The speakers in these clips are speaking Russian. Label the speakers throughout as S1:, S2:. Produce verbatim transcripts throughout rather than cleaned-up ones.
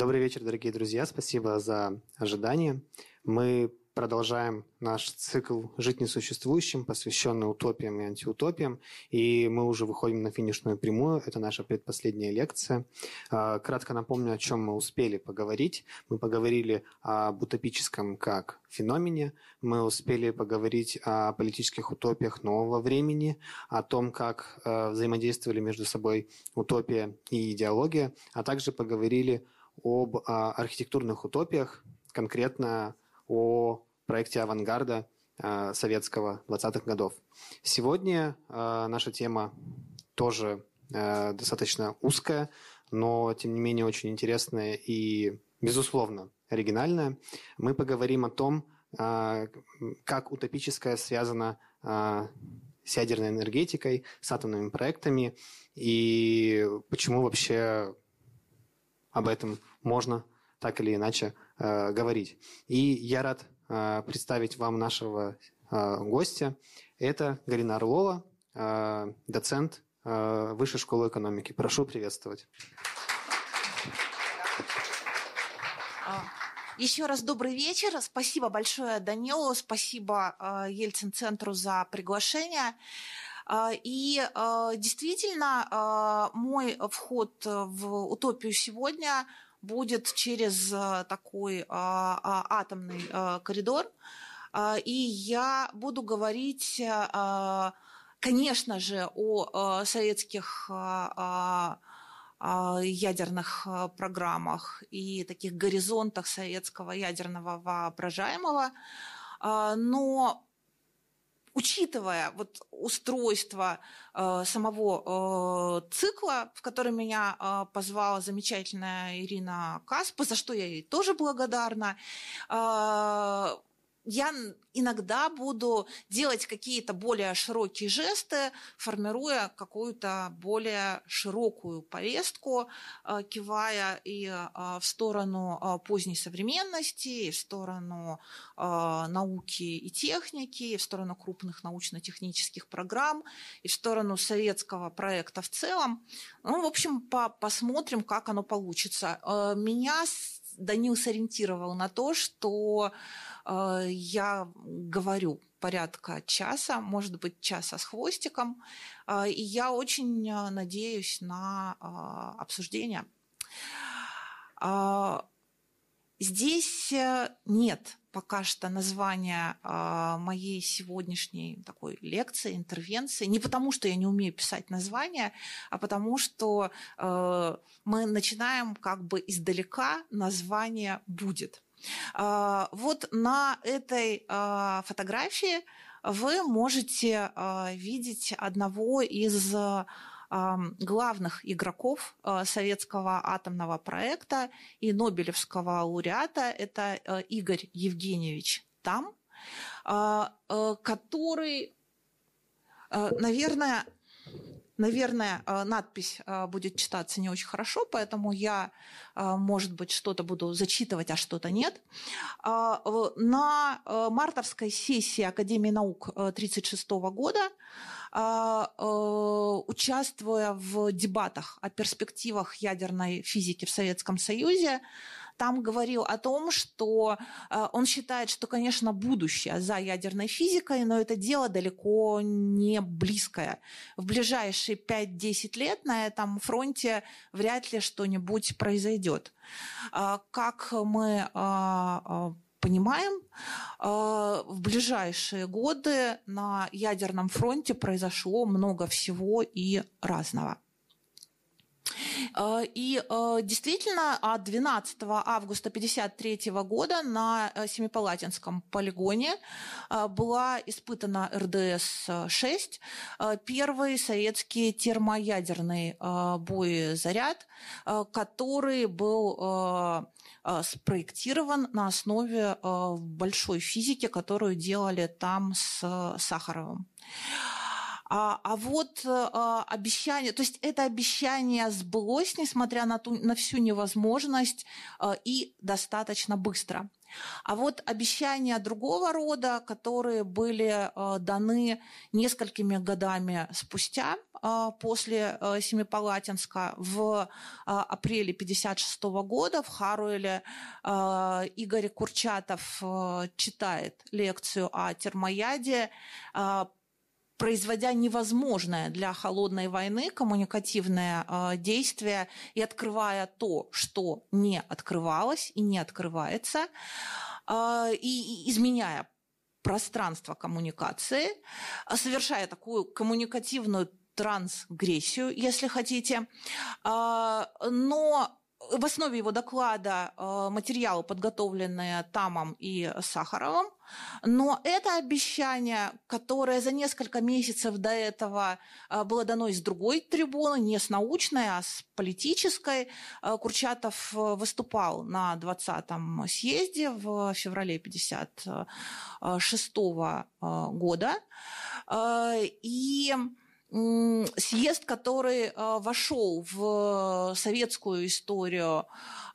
S1: Добрый вечер, дорогие друзья. Спасибо за ожидание. Мы продолжаем наш цикл «Жить несуществующим», посвященный утопиям и антиутопиям. И мы уже выходим на финишную прямую. Это наша предпоследняя лекция. Кратко напомню, о чем мы успели поговорить. Мы поговорили об утопическом как феномене. Мы успели поговорить о политических утопиях нового времени, о том, как взаимодействовали между собой утопия и идеология, а также поговорили об архитектурных утопиях, конкретно о проекте авангарда э, советского двадцатых годов. Сегодня э, наша тема тоже э, достаточно узкая, но тем не менее очень интересная и, безусловно, оригинальная. Мы поговорим о том, э, как утопическое связано э, с ядерной энергетикой, с атомными проектами и почему вообще об этом можно так или иначе э, говорить. И я рад э, представить вам нашего э, гостя. Это Галина Орлова, э, доцент э, Высшей школы экономики. Прошу приветствовать.
S2: Еще раз добрый вечер. Спасибо большое Данилу, спасибо э, Ельцин-центру за приглашение. И действительно, мой вход в утопию сегодня будет через такой атомный коридор. И я буду говорить, конечно же, о советских ядерных программах и таких горизонтах советского ядерного воображаемого, но учитывая вот устройство э, самого э, цикла, в который меня э, позвала замечательная Ирина Каспа, за что я ей тоже благодарна, э, я иногда буду делать какие-то более широкие жесты, формируя какую-то более широкую повестку, кивая и в сторону поздней современности, и в сторону науки и техники, и в сторону крупных научно-технических программ, и в сторону советского проекта в целом. Ну, в общем, по- посмотрим, как оно получится. Меня Данил сориентировал на то, что э, я говорю порядка часа, может быть, часа с хвостиком, э, и я очень надеюсь на э, обсуждение. Э, здесь нет пока что названия э, моей сегодняшней такой лекции, интервенции. Не потому, что я не умею писать названия, а потому, что э, мы начинаем как бы издалека, название будет. Э, вот на этой э, фотографии вы можете э, видеть одного из главных игроков советского атомного проекта и Нобелевского лауреата, это Игорь Евгеньевич Там, который, наверное, наверное, надпись будет читаться не очень хорошо, поэтому я, может быть, что-то буду зачитывать, а что-то нет. На мартовской сессии Академии наук тысяча девятьсот тридцать шестого года, участвуя в дебатах о перспективах ядерной физики в Советском Союзе, там говорил о том, что он считает, что, конечно, будущее за ядерной физикой, но это дело далеко не близкое. В ближайшие пять-десять лет на этом фронте вряд ли что-нибудь произойдет. Как мы понимаем, в ближайшие годы на ядерном фронте произошло много всего и разного. И действительно, двенадцатого августа тысяча девятьсот пятьдесят третьего года на Семипалатинском полигоне была испытана эр дэ эс шесть, первый советский термоядерный боезаряд, который был спроектирован на основе большой физики, которую делали там с Сахаровым. А, а вот а, обещание, то есть это обещание сбылось, несмотря на, ту, на всю невозможность, а, и достаточно быстро. А вот обещания другого рода, которые были а, даны несколькими годами спустя, а, после а, Семипалатинска, в а, апреле пятьдесят шестого года в Харуэле а, Игорь Курчатов а, читает лекцию о термояде, а, производя невозможное для холодной войны коммуникативное э, действие и открывая то, что не открывалось и не открывается, э, и, и изменяя пространство коммуникации, совершая такую коммуникативную трансгрессию, если хотите. Э, но в основе его доклада э, материалы, подготовленные Тамом и Сахаровым, но это обещание, которое за несколько месяцев до этого э, было дано из другой трибуны, не с научной, а с политической. Э, Курчатов выступал на двадцатом съезде в феврале пятьдесят шестого года, э, и съезд, который вошел в советскую историю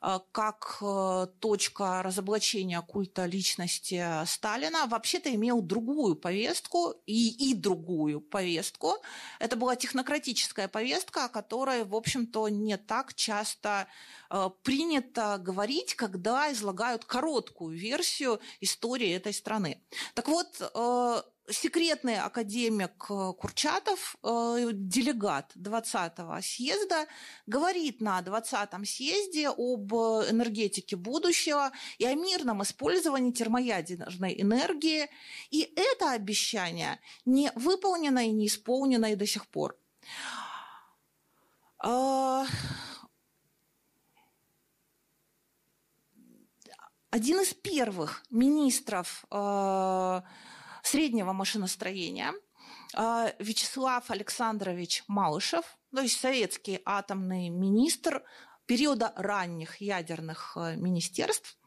S2: как точка разоблачения культа личности Сталина, вообще-то имел другую повестку и, и другую повестку. Это была технократическая повестка, о которой, в общем-то, не так часто принято говорить, когда излагают короткую версию истории этой страны. Так вот, секретный академик Курчатов, делегат двадцатого съезда, говорит на двадцатом съезде об энергетике будущего и о мирном использовании термоядерной энергии. И это обещание не выполнено и не исполнено и до сих пор. Один из первых министров среднего машиностроения Вячеслав Александрович Малышев, то есть советский атомный министр периода ранних ядерных министерств,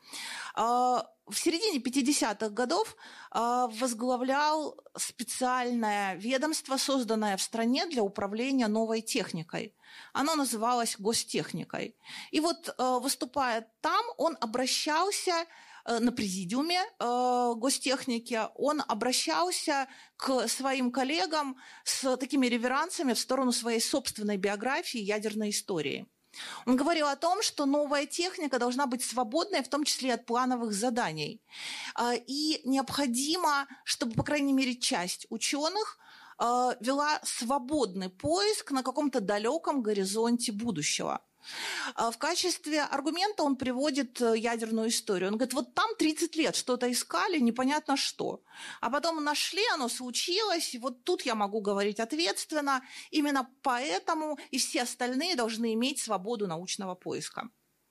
S2: в середине пятидесятых годов возглавлял специальное ведомство, созданное в стране для управления новой техникой. Оно называлось гостехникой. И вот, выступая там, он обращался на президиуме э, гостехники, он обращался к своим коллегам с такими реверансами в сторону своей собственной биографии и ядерной истории. Он говорил о том, что новая техника должна быть свободной, в том числе от плановых заданий. Э, и необходимо, чтобы, по крайней мере, часть ученых э, вела свободный поиск на каком-то далеком горизонте будущего. В качестве аргумента он приводит ядерную историю. Он говорит, вот там тридцать лет что-то искали, непонятно что. А потом нашли, оно случилось, и вот тут я могу говорить ответственно. Именно поэтому и все остальные должны иметь свободу научного поиска.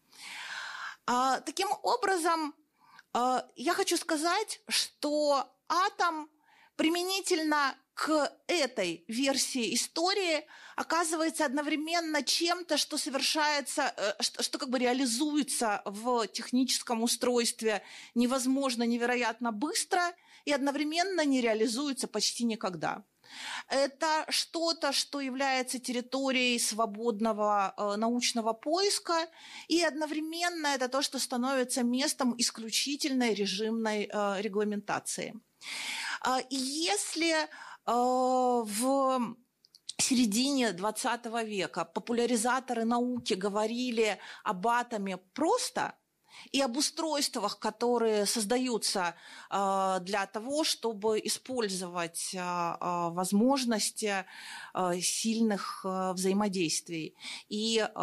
S2: Таким образом, я хочу сказать, что атом применительно к этой версии истории оказывается одновременно чем-то, что совершается, что, что как бы реализуется в техническом устройстве невозможно, невероятно быстро и одновременно не реализуется почти никогда. Это что-то, что является территорией свободного э, научного поиска, и одновременно это то, что становится местом исключительной режимной э, регламентации. Э, и если э, в середине двадцатого века популяризаторы науки говорили об атоме просто и об устройствах, которые создаются э, для того, чтобы использовать э, возможности э, сильных э, взаимодействий и э,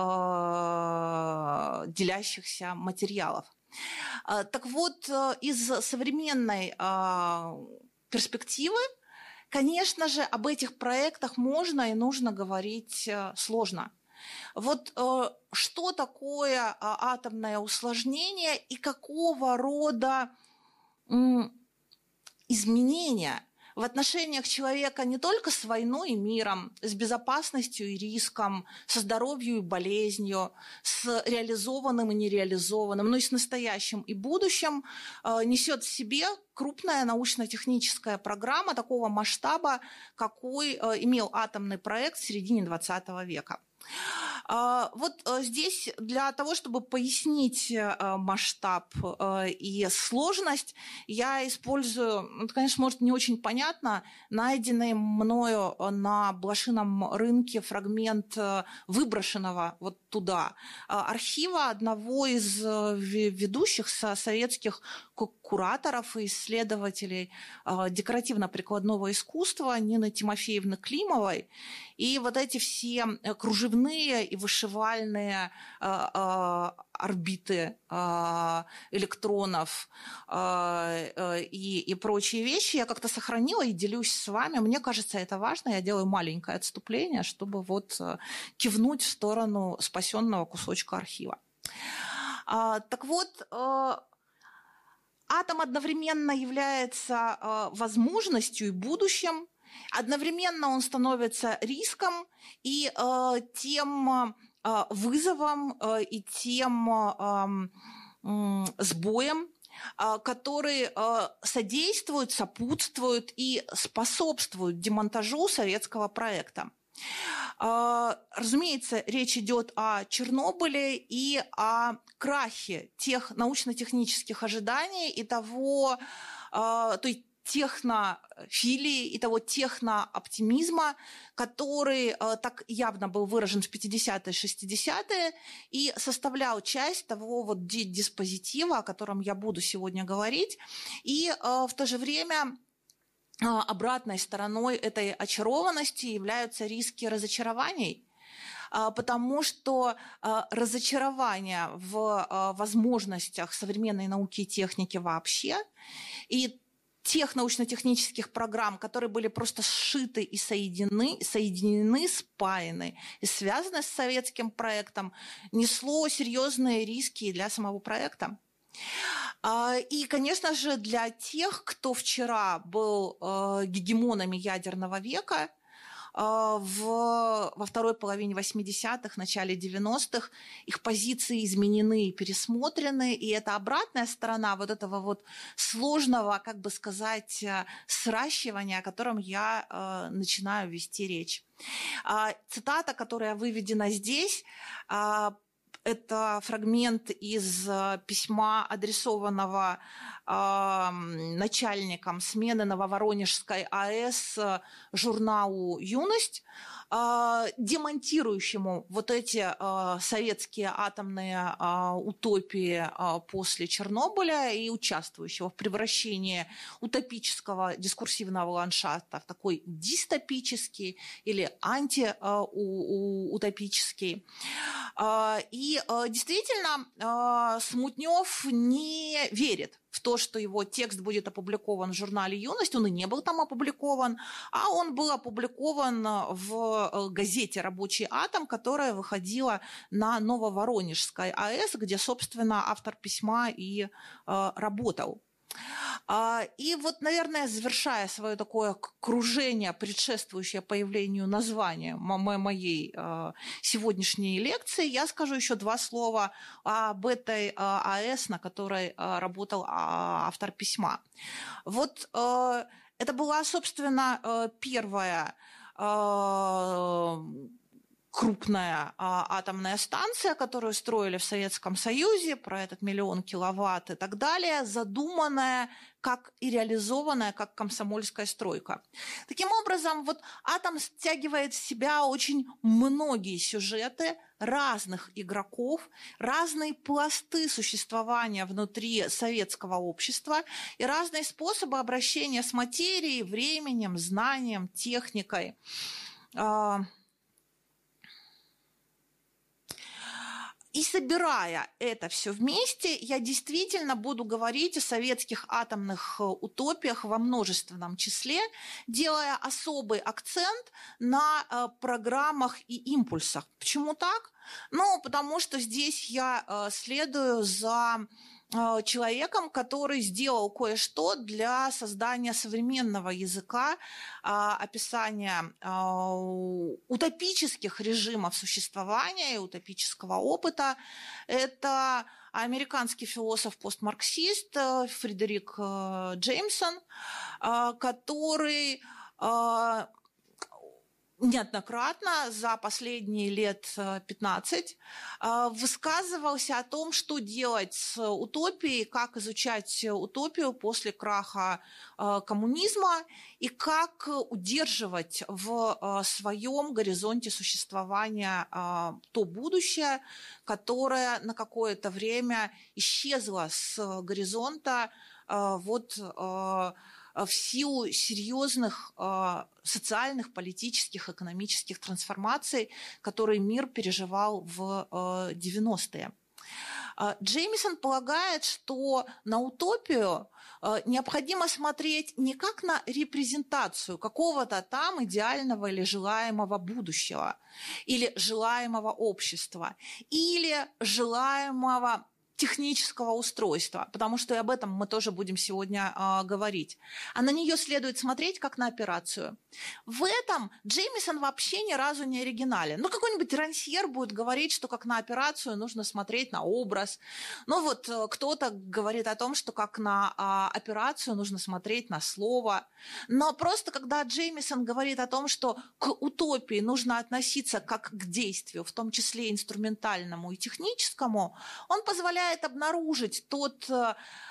S2: делящихся материалов. Э, так вот, э, из современной э, перспективы, конечно же, об этих проектах можно и нужно говорить э, сложно. Вот э, что такое э, атомное усложнение и какого рода э, изменения в отношениях человека не только с войной и миром, с безопасностью и риском, со здоровьем и болезнью, с реализованным и нереализованным, но и с настоящим и будущим, несет в себе крупная научно-техническая программа такого масштаба, какой имел атомный проект в середине двадцатого века. Вот здесь для того, чтобы пояснить масштаб и сложность, я использую, это, конечно, может, не очень понятно, найденный мною на блошином рынке фрагмент выброшенного вот туда архива одного из ведущих советских кураторов и исследователей декоративно-прикладного искусства Нины Тимофеевны Климовой. И вот эти все кружевные и вышивальные э, э, орбиты э, электронов э, э, и, и прочие вещи я как-то сохранила и делюсь с вами. Мне кажется, это важно. Я делаю маленькое отступление, чтобы вот э, кивнуть в сторону спасенного кусочка архива. Э, так вот, э, атом одновременно является э, возможностью и будущим. Одновременно он становится риском и э, тем э, вызовом э, и тем э, э, сбоем, э, который э, содействует, сопутствует и способствует демонтажу советского проекта. Э, разумеется, речь идет о Чернобыле и о крахе тех научно-технических ожиданий и того, э, то есть технофилии и того технооптимизма, который э, так явно был выражен в пятидесятые, шестидесятые и составлял часть того вот диспозитива, о котором я буду сегодня говорить. И э, в то же время э, обратной стороной этой очарованности являются риски разочарований, э, потому что э, разочарование в э, возможностях современной науки и техники вообще и тех научно-технических программ, которые были просто сшиты и соединены, соединены, спаяны и связаны с советским проектом, несло серьезные риски для самого проекта. И, конечно же, для тех, кто вчера был гегемонами ядерного века, В, во второй половине восьмидесятых, начале девяностых их позиции изменены и пересмотрены, и это обратная сторона вот этого вот сложного, как бы сказать, сращивания, о котором я э, начинаю вести речь. Э, цитата, которая выведена здесь, э, это фрагмент из письма, адресованного э, начальником смены Нововоронежской АЭС журналу «Юность», э, демонтирующему вот эти э, советские атомные э, утопии э, после Чернобыля и участвующего в превращении утопического дискурсивного ландшафта в такой дистопический или антиутопический. Э, и действительно, Смутнев не верит в то, что его текст будет опубликован в журнале «Юность». Он и не был там опубликован, а он был опубликован в газете «Рабочий атом», которая выходила на Нововоронежской АЭС, где, собственно, автор письма и работал. И вот, наверное, завершая свое такое кружение, предшествующее появлению названия моей сегодняшней лекции, я скажу еще два слова об этой АЭС, на которой работал автор письма. Вот это была, собственно, первая крупная а, атомная станция, которую строили в Советском Союзе, про этот миллион киловатт и так далее, задуманная как и реализованная как комсомольская стройка. Таким образом, вот атом стягивает в себя очень многие сюжеты разных игроков, разные пласты существования внутри советского общества и разные способы обращения с материей, временем, знанием, техникой. И собирая это все вместе, я действительно буду говорить о советских атомных утопиях во множественном числе, делая особый акцент на программах и импульсах. Почему так? Ну, потому что здесь я следую за человеком, который сделал кое-что для создания современного языка, описания утопических режимов существования и утопического опыта. Это американский философ-постмарксист Фредерик Джеймсон, который неоднократно за последние лет пятнадцать высказывался о том, что делать с утопией, как изучать утопию после краха коммунизма и как удерживать в своем горизонте существования то будущее, которое на какое-то время исчезло с горизонта вот в силу серьезных э, социальных, политических, экономических трансформаций, которые мир переживал в э, девяностые. Э, Джеймисон полагает, что на утопию э, необходимо смотреть не как на репрезентацию какого-то там идеального или желаемого будущего, или желаемого общества, или желаемого технического устройства, потому что и об этом мы тоже будем сегодня э, говорить. А на нее следует смотреть как на операцию. В этом Джеймисон вообще ни разу не оригинален. Ну, какой-нибудь Рансьер будет говорить, что как на операцию нужно смотреть на образ. Ну, вот э, кто-то говорит о том, что как на э, операцию нужно смотреть на слово. Но просто когда Джеймисон говорит о том, что к утопии нужно относиться как к действию, в том числе инструментальному и техническому, он позволяет обнаружить тот э,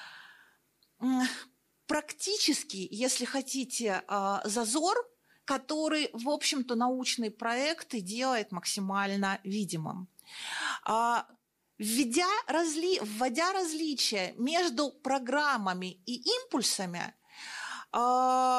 S2: практический, если хотите, э, зазор, который, в общем-то, научный проект и делает максимально видимым. Э, введя разли... Вводя различия между программами и импульсами, э,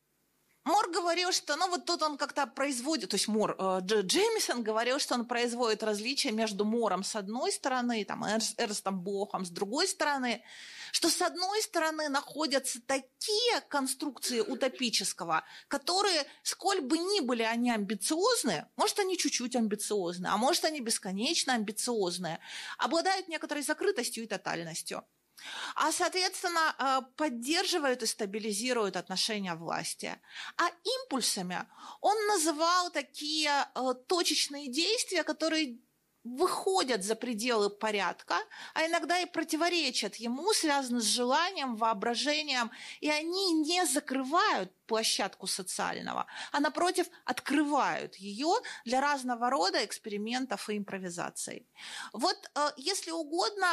S2: Мор говорил, что ну вот тут он как-то производит, то есть Мор, э, Джеймисон говорил, что он производит различия между Мором с одной стороны, там, Эрнстом Блохом с другой стороны, что с одной стороны находятся такие конструкции утопического, которые, сколь бы ни были они амбициозны, может, они чуть-чуть амбициозны, а может, они бесконечно амбициозные, обладают некоторой закрытостью и тотальностью. А, соответственно, поддерживают и стабилизируют отношения власти. А импульсами он называл такие точечные действия, которые выходят за пределы порядка, а иногда и противоречат ему, связаны с желанием, воображением, и они не закрывают площадку социального, а, напротив, открывают ее для разного рода экспериментов и импровизаций. Вот, если угодно,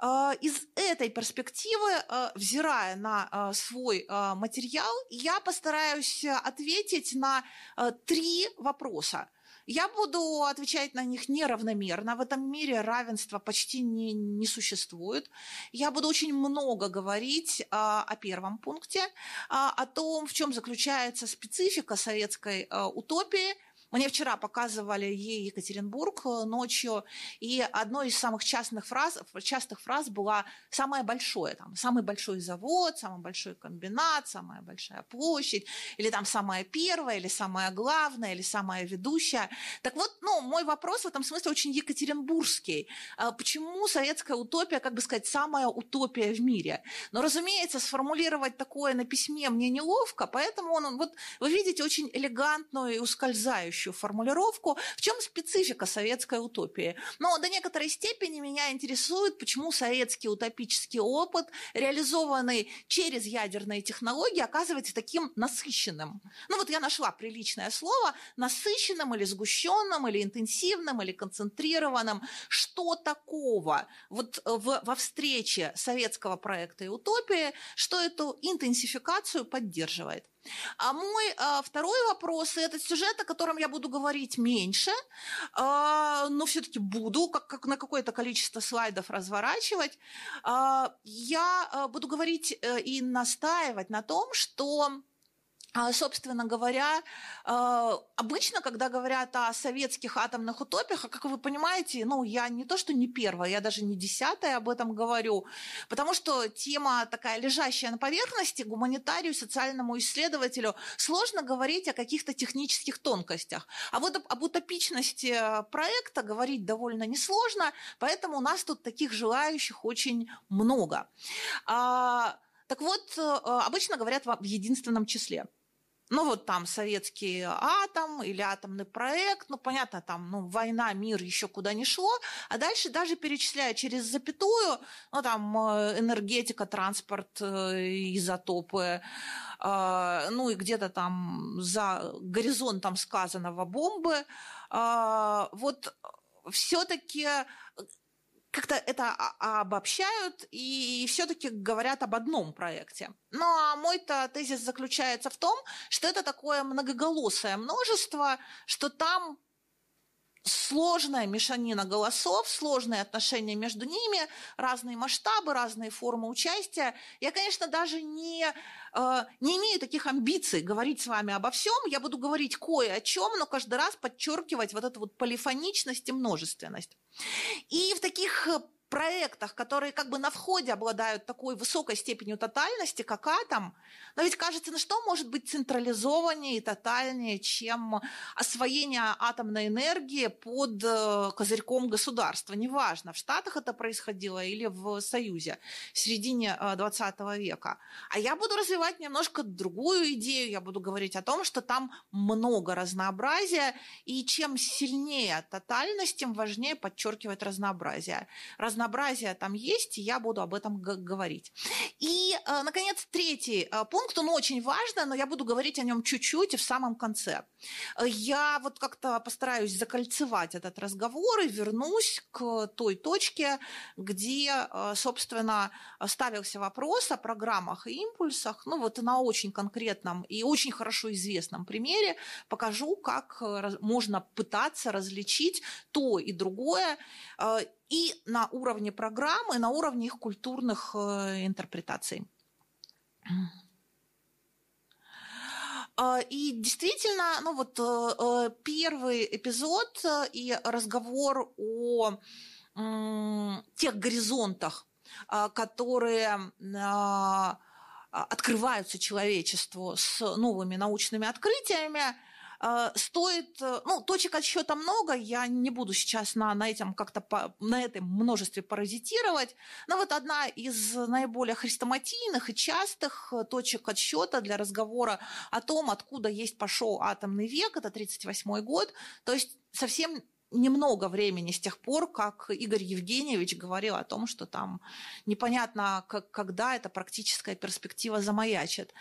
S2: из этой перспективы, взирая на свой материал, я постараюсь ответить на три вопроса. Я буду отвечать на них неравномерно. В этом мире равенства почти не, не существует. Я буду очень много говорить а, о первом пункте, а, о том, в чем заключается специфика советской а, утопии. Мне вчера показывали ей Екатеринбург ночью, и одной из самых частых фраз, частых фраз была «самое большое», там, «самый большой завод», «самый большой комбинат», «самая большая площадь», или там «самое первое», или «самое главное», или «самое ведущее». Так вот, ну, мой вопрос в этом смысле очень екатеринбургский. Почему советская утопия, как бы сказать, самая утопия в мире? Но, разумеется, сформулировать такое на письме мне неловко, поэтому он, вот, вы видите очень элегантную и ускользающую формулировку, в чем специфика советской утопии. Но до некоторой степени меня интересует, почему советский утопический опыт, реализованный через ядерные технологии, оказывается таким насыщенным. Ну вот я нашла приличное слово: насыщенным или сгущенным, или интенсивным, или концентрированным. Что такого вот в, во встрече советского проекта и утопии, что эту интенсификацию поддерживает? А мой а, второй вопрос, и этот сюжет, о котором я буду говорить меньше, а, но все-таки буду как, как на какое-то количество слайдов разворачивать, а, я а, буду говорить а, и настаивать на том, что Собственно говоря, обычно, когда говорят о советских атомных утопиях, как вы понимаете, ну, я не то, что не первая, я даже не десятая об этом говорю, потому что тема такая лежащая на поверхности, гуманитарию, социальному исследователю сложно говорить о каких-то технических тонкостях. А вот об утопичности проекта говорить довольно несложно, поэтому у нас тут таких желающих очень много. Так вот, обычно говорят в единственном числе. Ну, вот там советский атом или атомный проект, ну, понятно, там, ну, война, мир, еще куда ни шло, а дальше даже перечисляя через запятую, ну, там, энергетика, транспорт, изотопы, ну, и где-то там за горизонтом сказанного бомбы, вот все-таки как-то это обобщают и все-таки говорят об одном проекте. Ну, а мой-то тезис заключается в том, что это такое многоголосое множество, что там сложная мешанина голосов, сложные отношения между ними, разные масштабы, разные формы участия. Я, конечно, даже не, э, не имею таких амбиций говорить с вами обо всем. Я буду говорить кое о чем, но каждый раз подчеркивать вот эту вот полифоничность и множественность. И в таких проектах, которые как бы на входе обладают такой высокой степенью тотальности, как атом, но ведь кажется, ну что может быть централизованнее и тотальнее, чем освоение атомной энергии под козырьком государства. Неважно, в Штатах это происходило или в Союзе в середине двадцатого века. А я буду развивать немножко другую идею, я буду говорить о том, что там много разнообразия, и чем сильнее тотальность, тем важнее подчеркивать разнообразие. Разнообразие там есть, и я буду об этом говорить. И, наконец, третий пункт, он очень важный, но я буду говорить о нем чуть-чуть и в самом конце. Я вот как-то постараюсь закольцевать этот разговор и вернусь к той точке, где, собственно, ставился вопрос о программах и импульсах. Ну вот на очень конкретном и очень хорошо известном примере покажу, как можно пытаться различить то и другое и на уровне программы, и на уровне их культурных интерпретаций. И действительно, ну вот первый эпизод и разговор о тех горизонтах, которые открываются человечеству с новыми научными открытиями, стоит, ну, точек отсчета много, я не буду сейчас на, на, этом как-то по, на этом множестве паразитировать, но вот одна из наиболее хрестоматийных и частых точек отсчета для разговора о том, откуда есть пошел атомный век, это тридцать восьмой год, то есть совсем немного времени с тех пор, как Игорь Евгеньевич говорил о том, что там непонятно, как, когда эта практическая перспектива замаячит.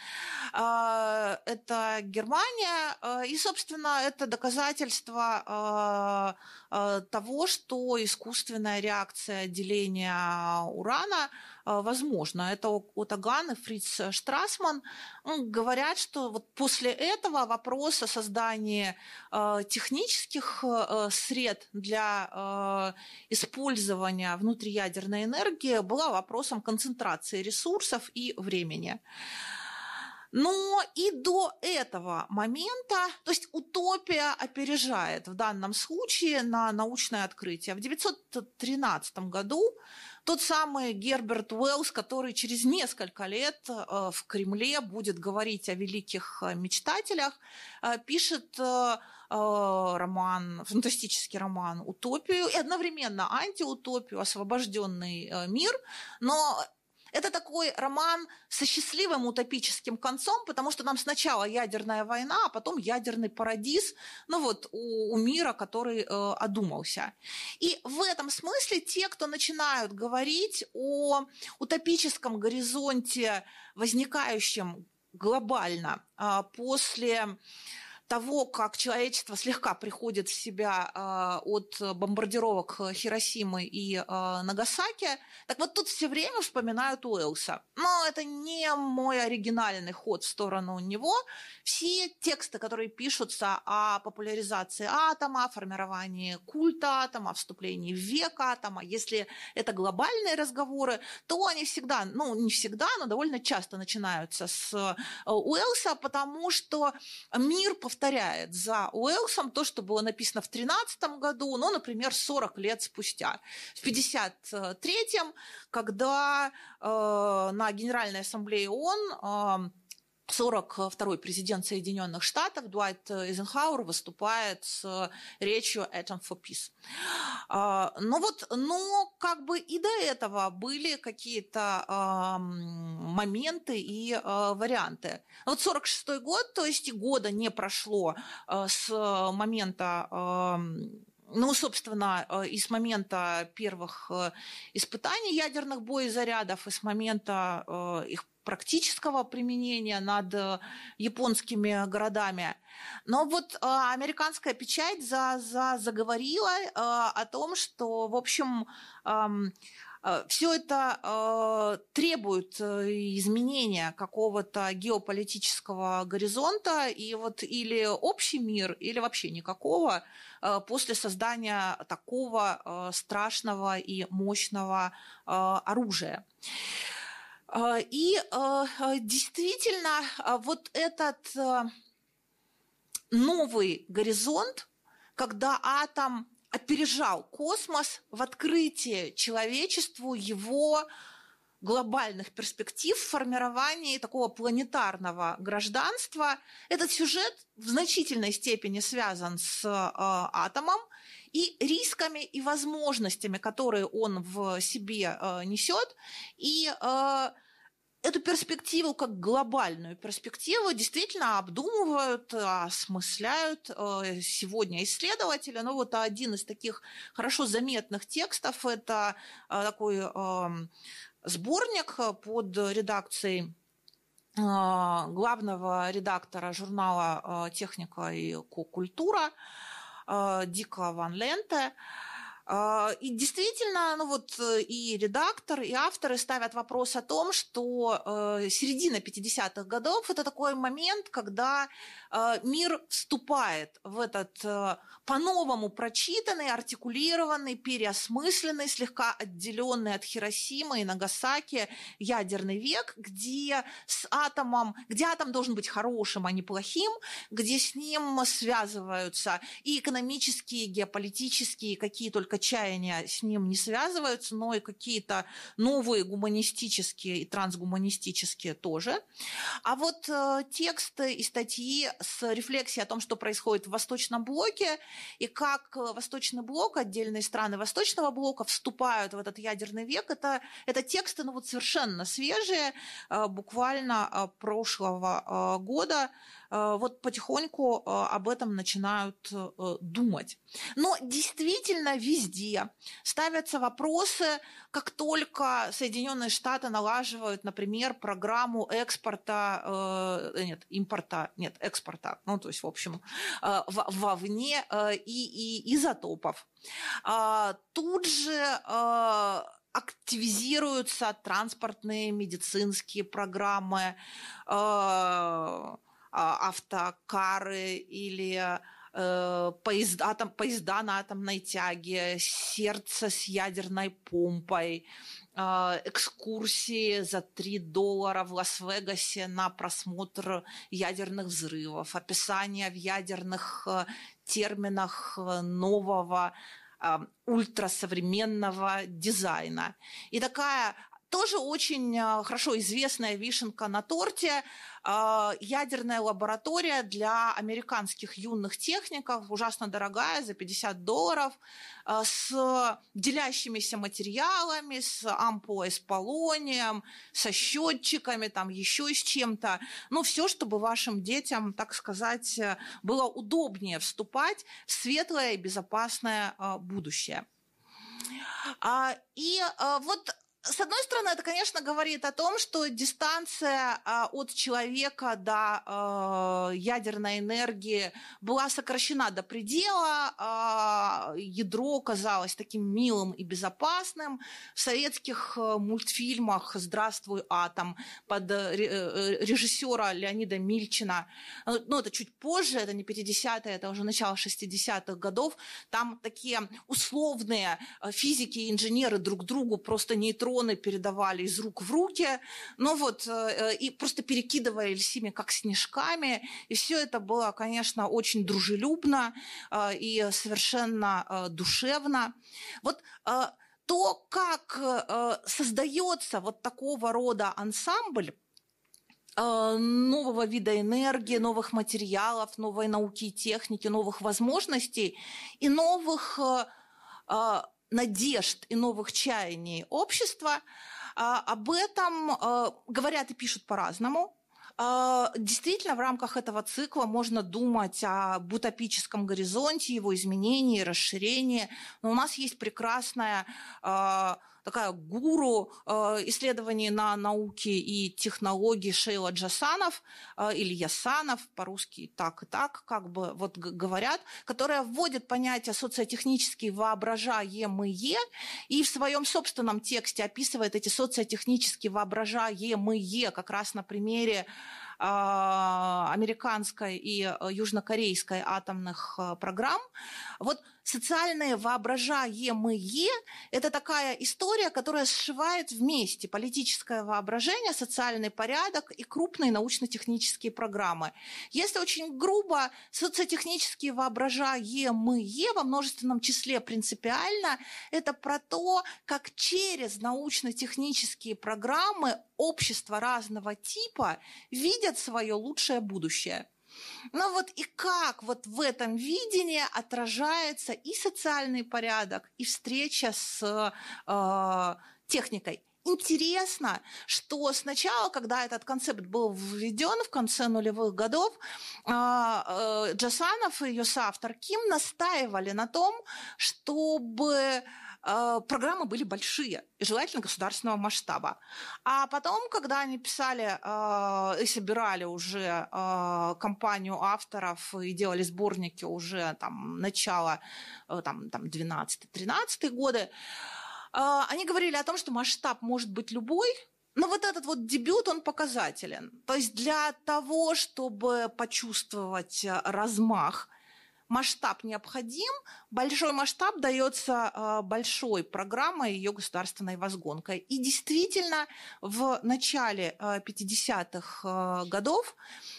S2: Это Германия, и, собственно, это доказательство того, что искусственная реакция деления урана возможно. Это Отаган и Фриц Штрасман говорят, что вот после этого вопрос о создании технических сред для использования внутриядерной энергии была вопросом концентрации ресурсов и времени. Но и до этого момента, то есть утопия опережает в данном случае на научное открытие. В девятьсот тринадцатом году тот самый Герберт Уэллс, который через несколько лет в Кремле будет говорить о великих мечтателях, пишет роман, фантастический роман «Утопию» и одновременно антиутопию, «Освобожденный мир», но это такой роман со счастливым утопическим концом, потому что нам сначала ядерная война, а потом ядерный парадиз, ну вот, у, у мира, который э, одумался. И в этом смысле те, кто начинают говорить о утопическом горизонте, возникающем глобально э, после того, как человечество слегка приходит в себя э, от бомбардировок Хиросимы и э, Нагасаки, так вот тут все время вспоминают Уэллса. Но это не мой оригинальный ход в сторону него. Все тексты, которые пишутся о популяризации атома, о формировании культа атома, о вступлении в век атома, если это глобальные разговоры, то они всегда, ну не всегда, но довольно часто начинаются с Уэллса, потому что мир повторяется повторяет за Уэллсом то, что было написано в тринадцатом году, ну, например, сорок лет спустя. В пятьдесят третьем, когда э, на Генеральной Ассамблее ООН э, сорок второй президент Соединенных Штатов Дуайт Эйзенхауэр выступает с речью «Atom for Peace». Ну вот, но как бы и до этого были какие-то э, моменты и э, варианты. Вот сорок шестой год, то есть и года не прошло э, с момента... Э, Ну, собственно, и с момента первых испытаний ядерных боезарядов, и с момента их практического применения над японскими городами. Но вот американская печать за, за, заговорила о том, что, в общем, все это э, требует изменения какого-то геополитического горизонта, и вот или общий мир, или вообще никакого э, после создания такого э, страшного и мощного э, оружия. И э, действительно, вот этот э, новый горизонт, когда атом опережал космос в открытии человечеству его глобальных перспектив в формировании такого планетарного гражданства. Этот сюжет в значительной степени связан с э, атомом и рисками и возможностями, которые он в себе э, несет. И э, эту перспективу как глобальную перспективу действительно обдумывают, осмысляют сегодня исследователи. Ну вот один из таких хорошо заметных текстов – это такой сборник под редакцией главного редактора журнала «Техника и культура» Дика Ван Ленте. И действительно, ну вот и редактор, и авторы ставят вопрос о том, что э, середина пятидесятых годов – это такой момент, когда э, мир вступает в этот э, по-новому прочитанный, артикулированный, переосмысленный, слегка отделенный от Хиросимы и Нагасаки ядерный век, где с атомом, где атом должен быть хорошим, а не плохим, где с ним связываются и экономические, и геополитические, какие только чаяния с ним не связываются, но и какие-то новые гуманистические и трансгуманистические тоже. А вот э, тексты и статьи с рефлексией о том, что происходит в Восточном блоке, и как Восточный блок, отдельные страны Восточного блока вступают в этот ядерный век, это, это тексты ну, вот совершенно свежие, э, буквально э, прошлого э, года. Э, вот потихоньку э, об этом начинают э, думать. Но действительно везде ставятся вопросы, как только Соединенные Штаты налаживают, например, программу экспорта, э, нет, импорта, нет, экспорта, ну, то есть, в общем, э, вовне э, и, и изотопов. Э, тут же э, активизируются транспортные медицинские программы, э, автокары или Поезда, там, поезда на атомной тяге, сердце с ядерной помпой, экскурсии за три доллара в Лас-Вегасе на просмотр ядерных взрывов, описание в ядерных терминах нового ультрасовременного дизайна. И такая тоже очень хорошо известная вишенка на торте – ядерная лаборатория для американских юных техников, ужасно дорогая, за пятьдесят долларов, с делящимися материалами, с ампулой с полонием, со счетчиками, там еще с чем-то. Ну, все, чтобы вашим детям, так сказать, было удобнее вступать в светлое и безопасное будущее. И вот С одной стороны, это, конечно, говорит о том, что дистанция от человека до ядерной энергии была сокращена до предела, ядро казалось таким милым и безопасным. В советских мультфильмах «Здравствуй, атом» под режиссера Леонида Мильчина, ну, это чуть позже, это не пятидесятые, это уже начало шестидесятых годов, там такие условные физики и инженеры друг другу просто нейтроны передавали из рук в руки, ну вот, и просто перекидывались ими как снежками, и все это было, конечно, очень дружелюбно и совершенно душевно. Вот то, как создается вот такого рода ансамбль нового вида энергии, новых материалов, новой науки и техники, новых возможностей и новых надежд и новых чаяний общества, об этом говорят и пишут по-разному. Действительно, в рамках этого цикла можно думать об утопическом горизонте, его изменении, расширении. Но у нас есть прекрасная такая гуру исследований на науке и технологии Шейла Джасанов, или Ясанов, по-русски так и так, как бы вот говорят, которая вводит понятие социотехнические воображаемые и в своем собственном тексте описывает эти социотехнические воображаемые как раз на примере американской и южнокорейской атомных программ. Вот социальные воображаемые – это такая история, которая сшивает вместе политическое воображение, социальный порядок и крупные научно-технические программы. Если очень грубо, социотехнические воображаемые во множественном числе принципиально – это про то, как через научно-технические программы общества разного типа видят свое лучшее будущее. Ну вот и как вот в этом видении отражается и социальный порядок, и встреча с э, техникой. Интересно, что сначала, когда этот концепт был введен в конце нулевых годов, э, э, Джасанов и ее соавтор Ким настаивали на том, чтобы программы были большие и желательно государственного масштаба. А потом, когда они писали э, и собирали уже э, компанию авторов и делали сборники уже там начала э, там, там двенадцатый-тринадцатый годы, э, они говорили о том, что масштаб может быть любой, но вот этот вот дебют, он показателен. То есть для того, чтобы почувствовать размах, масштаб необходим, большой масштаб дается большой программой, ее государственной возгонкой. И действительно, в начале пятидесятых годов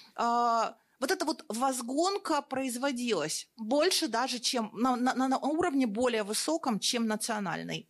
S2: вот эта вот возгонка производилась больше даже, чем на, на, на уровне более высоком, чем национальный.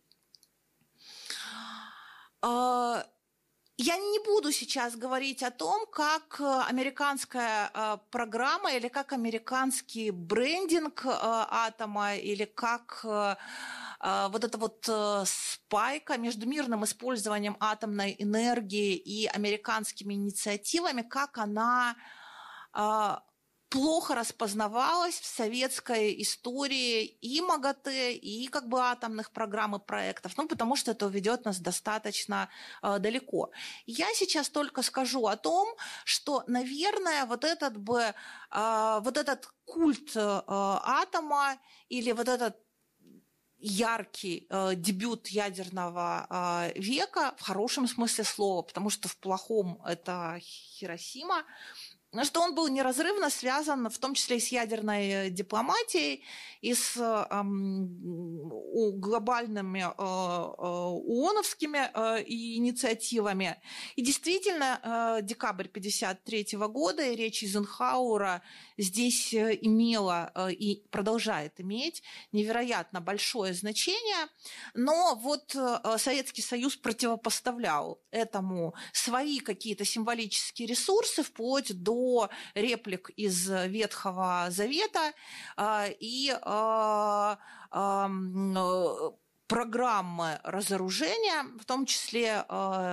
S2: Я не буду сейчас говорить о том, как американская программа или как американский брендинг атома или как вот эта вот спайка между мирным использованием атомной энергии и американскими инициативами, как она плохо распознавалась в советской истории и МАГАТЭ, и как бы атомных программ и проектов, ну, потому что это уведет нас достаточно э, далеко. Я сейчас только скажу о том, что, наверное, вот этот бы, э, вот этот культ э, атома или вот этот яркий э, дебют ядерного э, века в хорошем смысле слова, потому что в плохом это Хиросима, что он был неразрывно связан в том числе и с ядерной дипломатией, и с эм, глобальными э, ООНовскими э, инициативами. И действительно, э, декабрь тысяча девятьсот пятьдесят третьего года и речь Эйзенхауэра здесь имела э, и продолжает иметь невероятно большое значение, но вот э, Советский Союз противопоставлял этому свои какие-то символические ресурсы вплоть до реплик из Ветхого Завета и программы разоружения, в том числе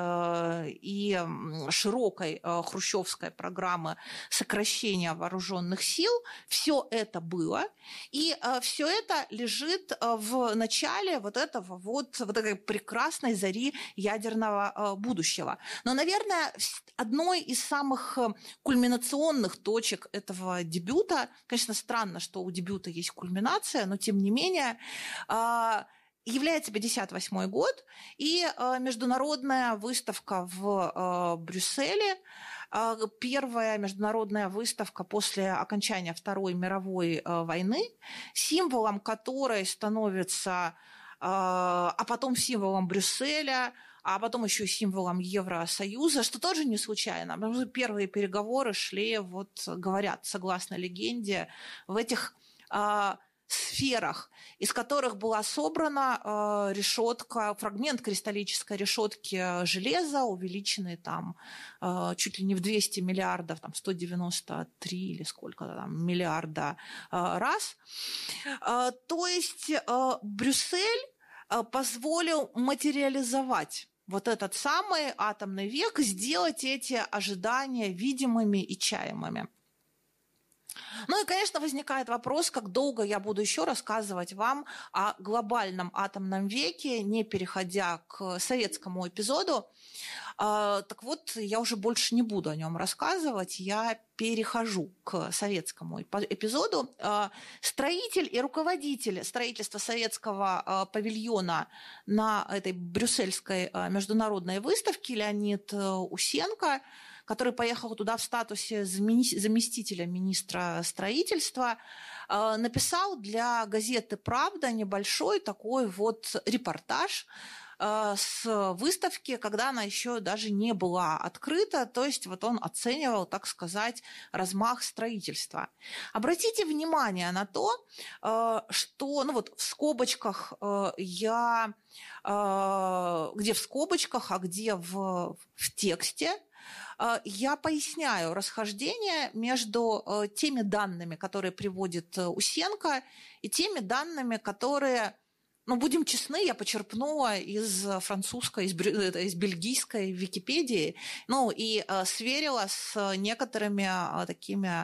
S2: и широкой хрущевской программы сокращения вооруженных сил. Все это было, и все это лежит в начале вот этого вот, вот этой прекрасной зари ядерного будущего. Но, наверное, одной из самых кульминационных точек этого дебюта, конечно, странно, что у дебюта есть кульминация, но тем не менее, является пятьдесят восьмой год и международная выставка в Брюсселе, первая международная выставка после окончания Второй мировой войны, символом которой становится, а потом символом Брюсселя, а потом еще символом Евросоюза, что тоже не случайно, потому что первые переговоры шли, вот говорят, согласно легенде, в этих сферах, из которых была собрана э, решетка, фрагмент кристаллической решетки железа, увеличенный там э, чуть ли не в двести миллиардов, там сто девяносто три или сколько-то там миллиарда э, раз. Э, то есть э, Брюссель э, позволил материализовать вот этот самый атомный век, сделать эти ожидания видимыми и чаемыми. Ну и, конечно, возникает вопрос, как долго я буду еще рассказывать вам о глобальном атомном веке, не переходя к советскому эпизоду. Так вот, я уже больше не буду о нем рассказывать, я перехожу к советскому эпизоду. Строитель и руководитель строительства советского павильона на этой брюссельской международной выставке Леонид Усенко, который поехал туда в статусе заместителя министра строительства, написал для газеты «Правда» небольшой такой вот репортаж с выставки, когда она еще даже не была открыта, то есть вот он оценивал, так сказать, размах строительства. Обратите внимание на то, что, ну вот в скобочках я, где в скобочках, а где в, в тексте, я поясняю расхождение между теми данными, которые приводит Усенко, и теми данными, которые, ну, будем честны, я почерпнула из французской, из, из бельгийской Википедии, ну, и сверила с некоторыми такими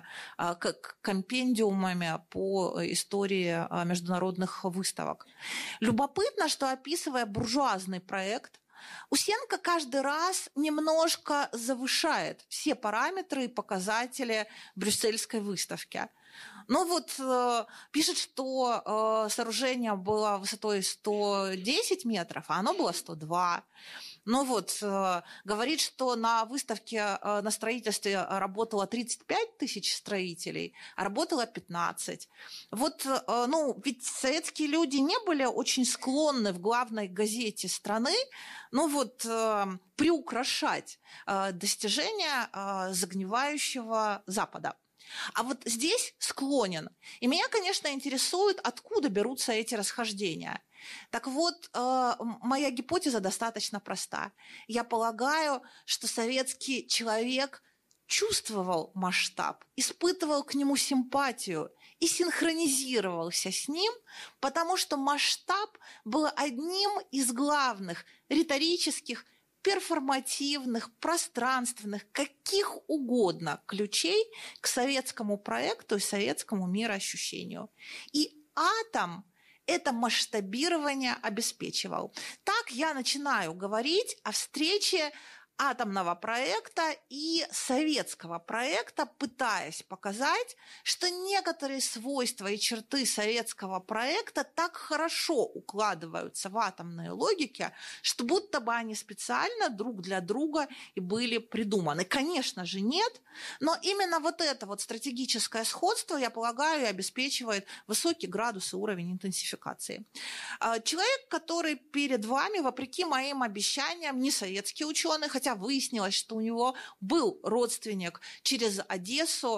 S2: компендиумами по истории международных выставок. Любопытно, что, описывая буржуазный проект, Усенко каждый раз немножко завышает все параметры и показатели брюссельской выставки. Ну вот э, пишет, что э, сооружение было высотой сто десять метров, а оно было сто два. Ну вот, э, говорит, что на выставке, э, на строительстве работало тридцать пять тысяч строителей, а работало пятнадцать. Вот, э, ну, ведь советские люди не были очень склонны в главной газете страны, ну вот, э, приукрашать э, достижения э, загнивающего Запада. А вот здесь склонен. И меня, конечно, интересует, откуда берутся эти расхождения. Так вот, моя гипотеза достаточно проста. Я полагаю, что советский человек чувствовал масштаб, испытывал к нему симпатию и синхронизировался с ним, потому что масштаб был одним из главных риторических, перформативных, пространственных, каких угодно ключей к советскому проекту и советскому мироощущению. И атом это масштабирование обеспечивал. Так я начинаю говорить о встрече атомного проекта и советского проекта, пытаясь показать, что некоторые свойства и черты советского проекта так хорошо укладываются в атомные логики, что будто бы они специально друг для друга и были придуманы. Конечно же, нет, но именно вот это вот стратегическое сходство, я полагаю, и обеспечивает высокий градус и уровень интенсификации. Человек, который перед вами, вопреки моим обещаниям, не советский ученый, хотя выяснилось, что у него был родственник через Одессу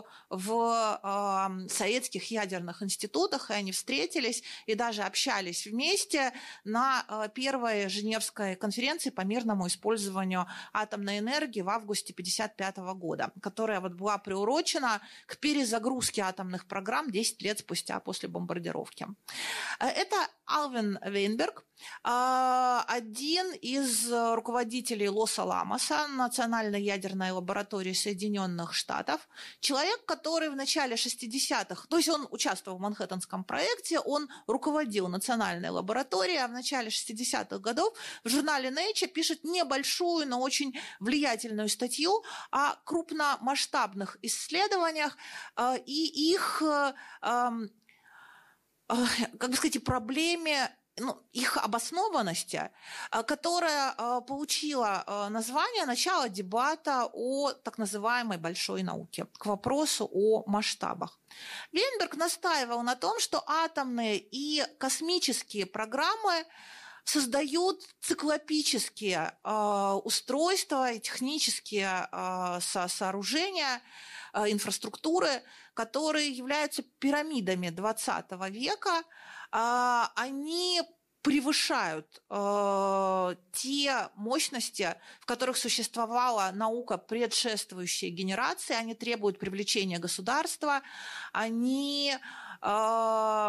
S2: в э, советских ядерных институтах, и они встретились и даже общались вместе на э, первой Женевской конференции по мирному использованию атомной энергии в августе тысяча девятьсот пятьдесят пятого года, которая вот была приурочена к перезагрузке атомных программ десять лет спустя после бомбардировки. Это Алвин Вейнберг, один из руководителей Лос-Аламоса, Национальной ядерной лаборатории Соединенных Штатов, человек, который в начале шестидесятых, то есть он участвовал в Манхэттенском проекте, он руководил Национальной лабораторией, а в начале шестидесятых годов в журнале Nature пишет небольшую, но очень влиятельную статью о крупномасштабных исследованиях и их, как бы сказать, проблеме, ну, их обоснованности, которая получила название «Начало дебата о так называемой большой науке», к вопросу о масштабах. Вейнберг настаивал на том, что атомные и космические программы создают циклопические устройства и технические сооружения, инфраструктуры, которые являются пирамидами двадцатого века. Они превышают э, те мощности, в которых существовала наука предшествующей генерации. Они требуют привлечения государства, они э,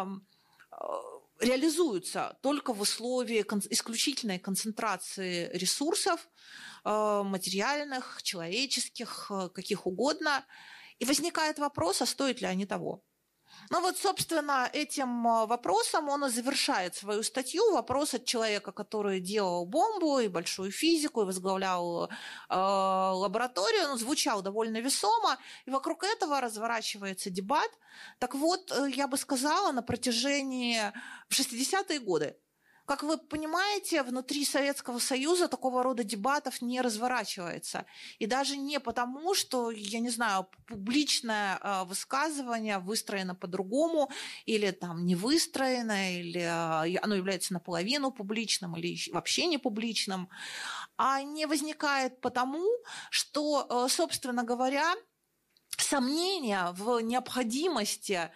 S2: реализуются только в условии кон- исключительной концентрации ресурсов, э, материальных, человеческих, э, каких угодно. И возникает вопрос, а стоят ли они того? Ну вот, собственно, этим вопросом он и завершает свою статью. Вопрос от человека, который делал бомбу и большую физику, и возглавлял э, лабораторию, он звучал довольно весомо, и вокруг этого разворачивается дебат. Так вот, я бы сказала, на протяжении шестидесятых годов, как вы понимаете, внутри Советского Союза такого рода дебатов не разворачивается. И даже не потому, что, я не знаю, публичное высказывание выстроено по-другому, или там не выстроено, или оно является наполовину публичным, или вообще не публичным, а не возникает потому, что, собственно говоря, сомнения в необходимости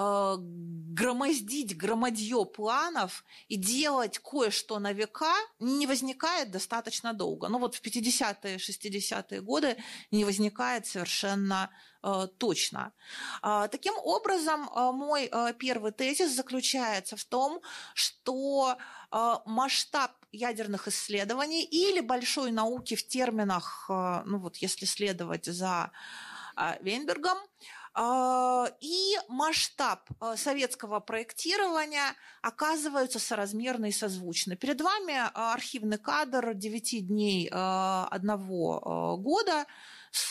S2: громоздить громадье планов и делать кое-что на века не возникает достаточно долго. Ну вот в пятидесятые, шестидесятые годы не возникает совершенно э, точно. Э, таким образом, э, мой э, первый тезис заключается в том, что э, масштаб ядерных исследований или большой науки в терминах, э, ну вот если следовать за э, Вейнбергом, и масштаб советского проектирования оказываются соразмерны и созвучны. Перед вами архивный кадр девяти дней одного года с,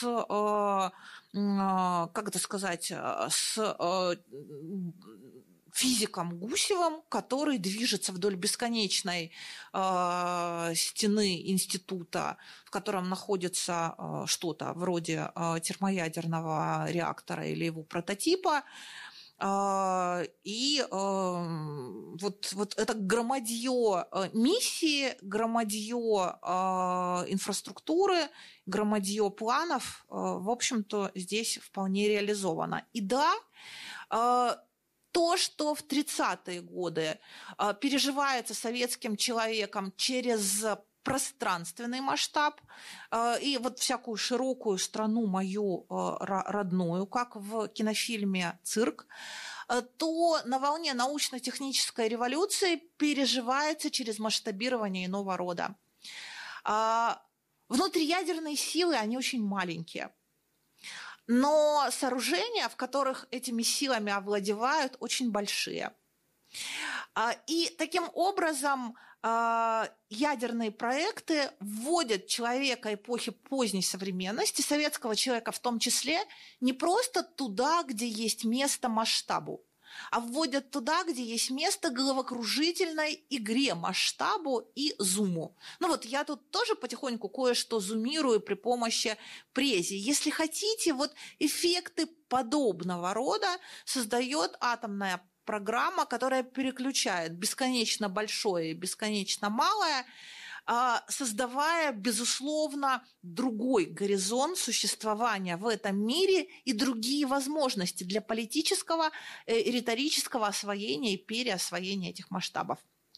S2: как это сказать, с физиком Гусевым, который движется вдоль бесконечной э, стены института, в котором находится э, что-то вроде э, термоядерного реактора или его прототипа. Э, и э, вот, вот это громадье миссии, громадье э, инфраструктуры, громадье планов, э, в общем-то, здесь вполне реализовано. И да, э, то, что в тридцатые годы э, переживается советским человеком через пространственный масштаб э, и вот всякую широкую страну мою э, родную, как в кинофильме «Цирк», э, то на волне научно-технической революции переживается через масштабирование иного рода. Э, внутриядерные силы, они очень маленькие. Но сооружения, в которых этими силами овладевают, очень большие. И таким образом ядерные проекты вводят человека эпохи поздней современности, советского человека в том числе, не просто туда, где есть место масштабу, а вводят туда, где есть место головокружительной игре, масштабу и зуму. Ну вот я тут тоже потихоньку кое-что зумирую при помощи прези. Если хотите, вот эффекты подобного рода создает атомная программа, которая переключает бесконечно большое и бесконечно малое, создавая, безусловно, другой горизонт существования в этом мире и другие возможности для политического и риторического освоения и переосвоения этих масштабов.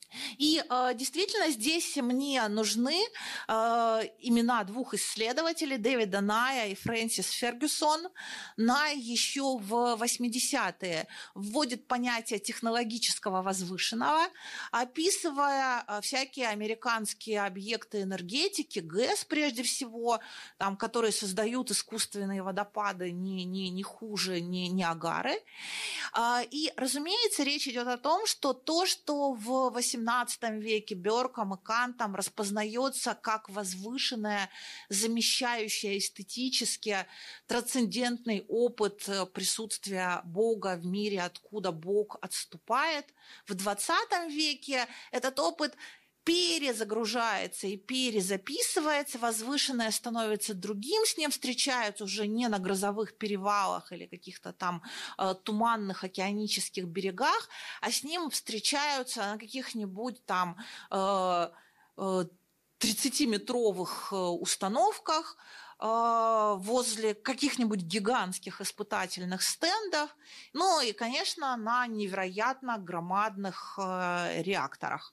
S2: И э, действительно здесь мне нужны э, имена двух исследователей, Дэвида Ная и Фрэнсис Фергюсон. Най еще в восьмидесятые вводит понятие технологического возвышенного, описывая э, всякие американские объекты энергетики, ГЭС прежде всего, там, которые создают искусственные водопады не, не, не хуже не, Ниагары. Э, и, разумеется, речь идет о том, что то, что в восемнадцатом веке Бёрком и Кантом распознается как возвышенное, замещающее эстетически трансцендентный опыт присутствия Бога в мире, откуда Бог отступает. В двадцатом веке этот опыт перезагружается и перезаписывается, возвышенное становится другим, с ним встречаются уже не на грозовых перевалах или каких-то там э, туманных океанических берегах, а с ним встречаются на каких-нибудь там э, э, тридцатиметровых установках, э, возле каких-нибудь гигантских испытательных стендов, ну и, конечно, на невероятно громадных э, реакторах.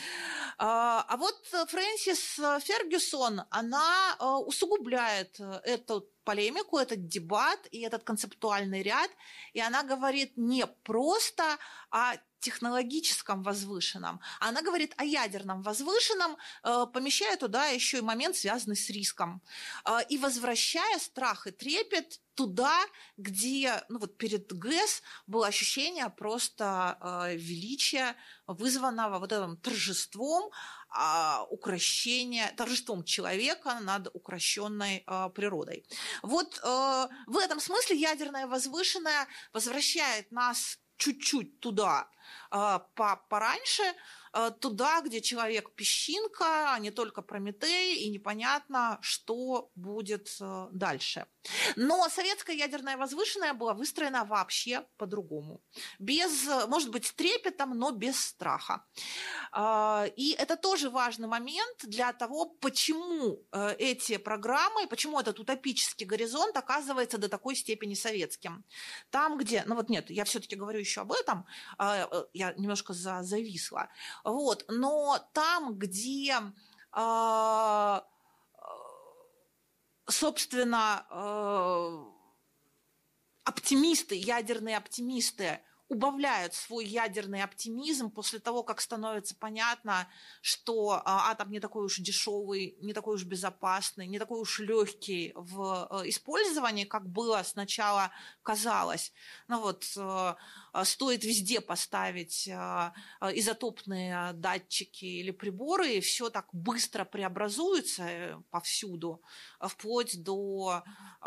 S2: А вот Фрэнсис Фергюсон, она усугубляет эту полемику, этот дебат и этот концептуальный ряд, и она говорит не просто о технологическом возвышенном, она говорит о ядерном возвышенном, помещая туда еще и момент, связанный с риском, и возвращая страх и трепет туда, где ну вот перед ГЭС было ощущение просто э, величия, вызванного вот этим торжеством э, укрощения, торжеством человека над укрощенной э, природой. Вот э, в этом смысле ядерное возвышенное возвращает нас чуть-чуть туда, э, пораньше, э, туда, где человек песчинка, а не только Прометей, и непонятно, что будет э, дальше. Но советское ядерное возвышенное было выстроено вообще по-другому. Без, может быть, с трепетом, но без страха. И это тоже важный момент для того, почему эти программы, почему этот утопический горизонт оказывается до такой степени советским. Там, где... Ну вот нет, я все-таки говорю еще об этом, я немножко зависла. Вот, но там, где... собственно, оптимисты, ядерные оптимисты убавляют свой ядерный оптимизм после того, как становится понятно, что атом не такой уж дешевый, не такой уж безопасный, не такой уж легкий в использовании, как было сначала казалось. Ну вот, стоит везде поставить изотопные датчики или приборы, и все так быстро преобразуется повсюду, вплоть до...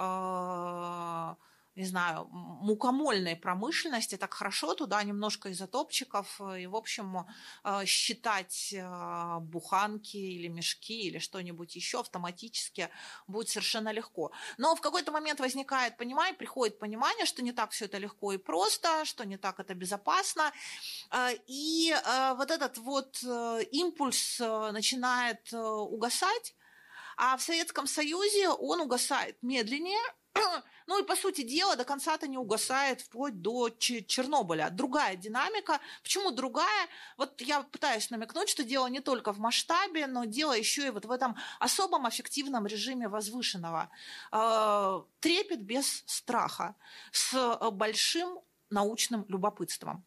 S2: не знаю, мукомольной промышленности, так хорошо, туда немножко изотопчиков, и, в общем, считать буханки или мешки или что-нибудь еще автоматически будет совершенно легко. Но в какой-то момент возникает понимание, приходит понимание, что не так все это легко и просто, что не так это безопасно, и вот этот вот импульс начинает угасать, а в Советском Союзе он угасает медленнее. Ну и, по сути дела, до конца-то не угасает вплоть до Чернобыля. Другая динамика. Почему другая? Вот я пытаюсь намекнуть, что дело не только в масштабе, но дело еще и вот в этом особом аффективном режиме возвышенного. Трепет без страха, с большим научным любопытством.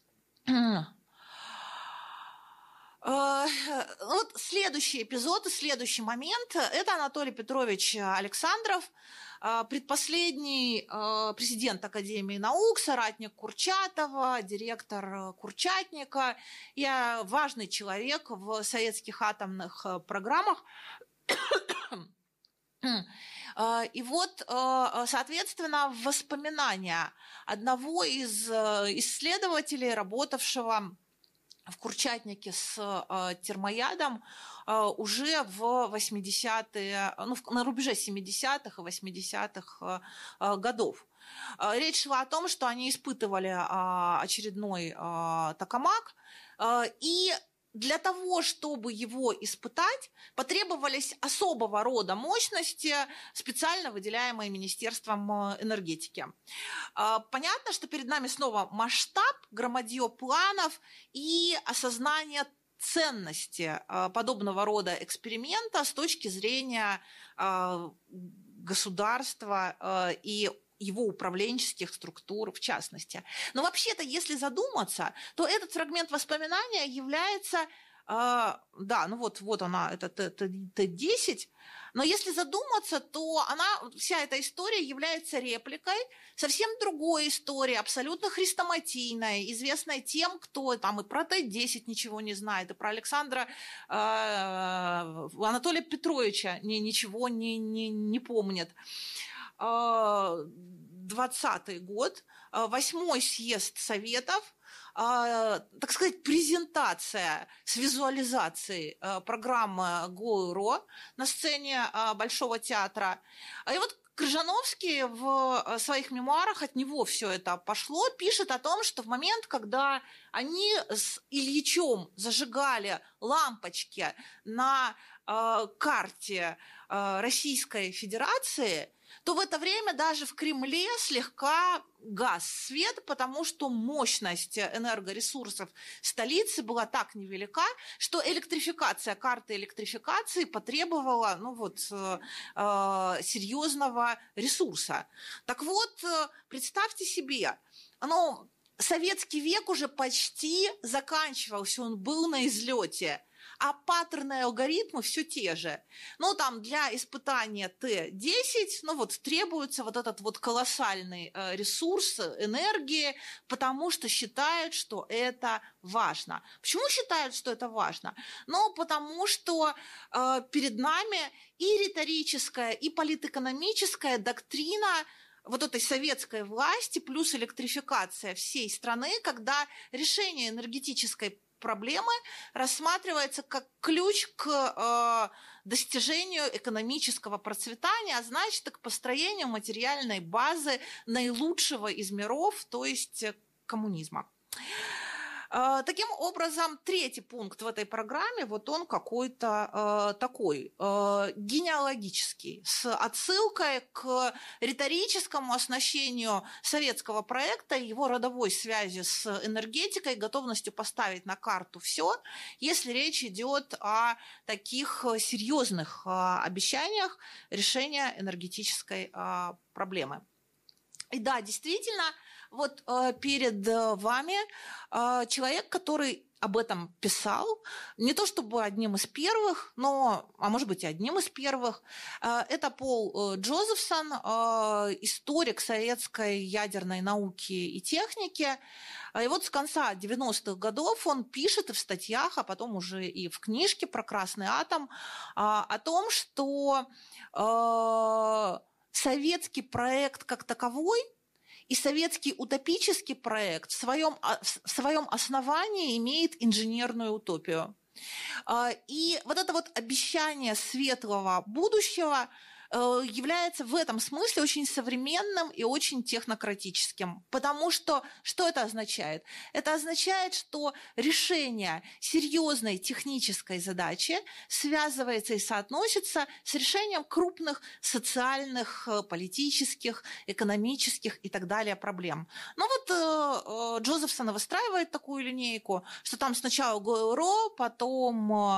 S2: Вот следующий эпизод и следующий момент – это Анатолий Петрович Александров, предпоследний президент Академии наук, соратник Курчатова, директор Курчатника, и важный человек в советских атомных программах. И вот, соответственно, воспоминания одного из исследователей, работавшего в Курчатнике с э, термоядом э, уже в восьмидесятые, ну, на рубеже семидесятых и восьмидесятых э, годов. Э, речь шла о том, что они испытывали э, очередной э, токамак, э, и для того, чтобы его испытать, потребовались особого рода мощности, специально выделяемые Министерством энергетики. Понятно, что перед нами снова масштаб, громадье планов и осознание ценности подобного рода эксперимента с точки зрения государства и его управленческих структур в частности. Но вообще-то, если задуматься, то этот фрагмент воспоминания является, да, ну вот, вот она, это Т десять, но если задуматься, то она, вся эта история является репликой совсем другой истории, абсолютно хрестоматийной, известной тем, кто там и про Т десять ничего не знает, и про Александра э, Анатолия Петровича ничего не, не, не помнит. двадцатый год, восьмой съезд Советов, так сказать, презентация с визуализацией программы ГО-РО на сцене Большого театра. И вот Крыжановский в своих мемуарах, от него все это пошло, пишет о том, что в момент, когда они с Ильичем зажигали лампочки на карте Российской Федерации, то в это время даже в Кремле слегка гас свет, потому что мощность энергоресурсов столицы была так невелика, что электрификация, карта электрификации потребовала ну вот, э, э, серьезного ресурса. Так вот, э, представьте себе, ну, советский век уже почти заканчивался, он был на излете. А паттерны и алгоритмы все те же. Ну, там для испытания Т десять, ну, вот требуется вот этот вот колоссальный э, ресурс энергии, потому что считают, что это важно. Почему считают, что это важно? Ну, потому что э, перед нами и риторическая, и политэкономическая доктрина вот этой советской власти плюс электрификация всей страны, когда решение энергетической проблемы рассматривается как ключ к э, достижению экономического процветания, а значит, и к построению материальной базы наилучшего из миров, то есть коммунизма. Э, таким образом, третий пункт в этой программе, вот он какой-то э, такой э, генеалогический, с отсылкой к риторическому оснащению советского проекта, его родовой связи с энергетикой, готовностью поставить на карту все, если речь идет о таких серьезных э, обещаниях решения энергетической э, проблемы. И да, действительно, вот э, перед вами э, человек, который об этом писал, не то чтобы одним из первых, но, а может быть, и одним из первых. Э, это Пол э, Джозефсон, э, историк советской ядерной науки и техники. И вот с конца девяностых годов он пишет и в статьях, а потом уже и в книжке про красный атом, э, о том, что э, советский проект как таковой и советский утопический проект в своем, в своем основании имеет инженерную утопию. И вот это вот обещание светлого будущего является в этом смысле очень современным и очень технократическим. Потому что что это означает? Это означает, что решение серьезной технической задачи связывается и соотносится с решением крупных социальных, политических, экономических и так далее проблем. Ну вот Джозефсон выстраивает такую линейку, что там сначала ГО-РО, потом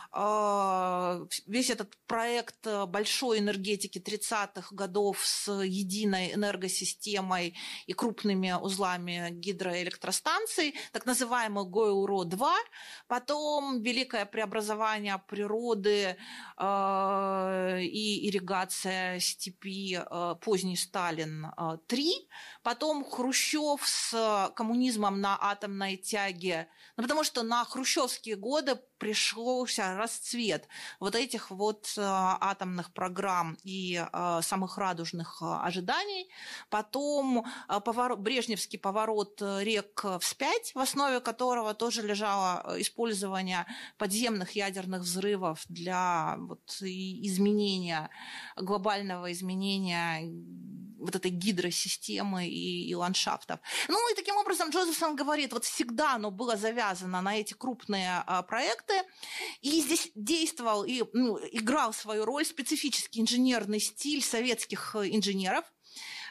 S2: весь этот проект большой энергетики тридцатых годов с единой энергосистемой и крупными узлами гидроэлектростанций, так называемый ГО-РО два, потом великое преобразование природы э, и ирригация степи, э, поздний Сталин три, потом Хрущев с коммунизмом на атомной тяге, ну, потому что на хрущевские годы пришелся расцвет вот этих вот э, атомных программ и э, самых радужных э, ожиданий. Потом э, поворот, брежневский поворот рек вспять, в основе которого тоже лежало использование подземных ядерных взрывов для вот, изменения, глобального изменения вот этой гидросистемы и, и ландшафтов. Ну и таким образом Джозефсон говорит, вот всегда оно было завязано на эти крупные а, проекты, и здесь действовал и ну, играл свою роль специфический инженерный стиль советских инженеров.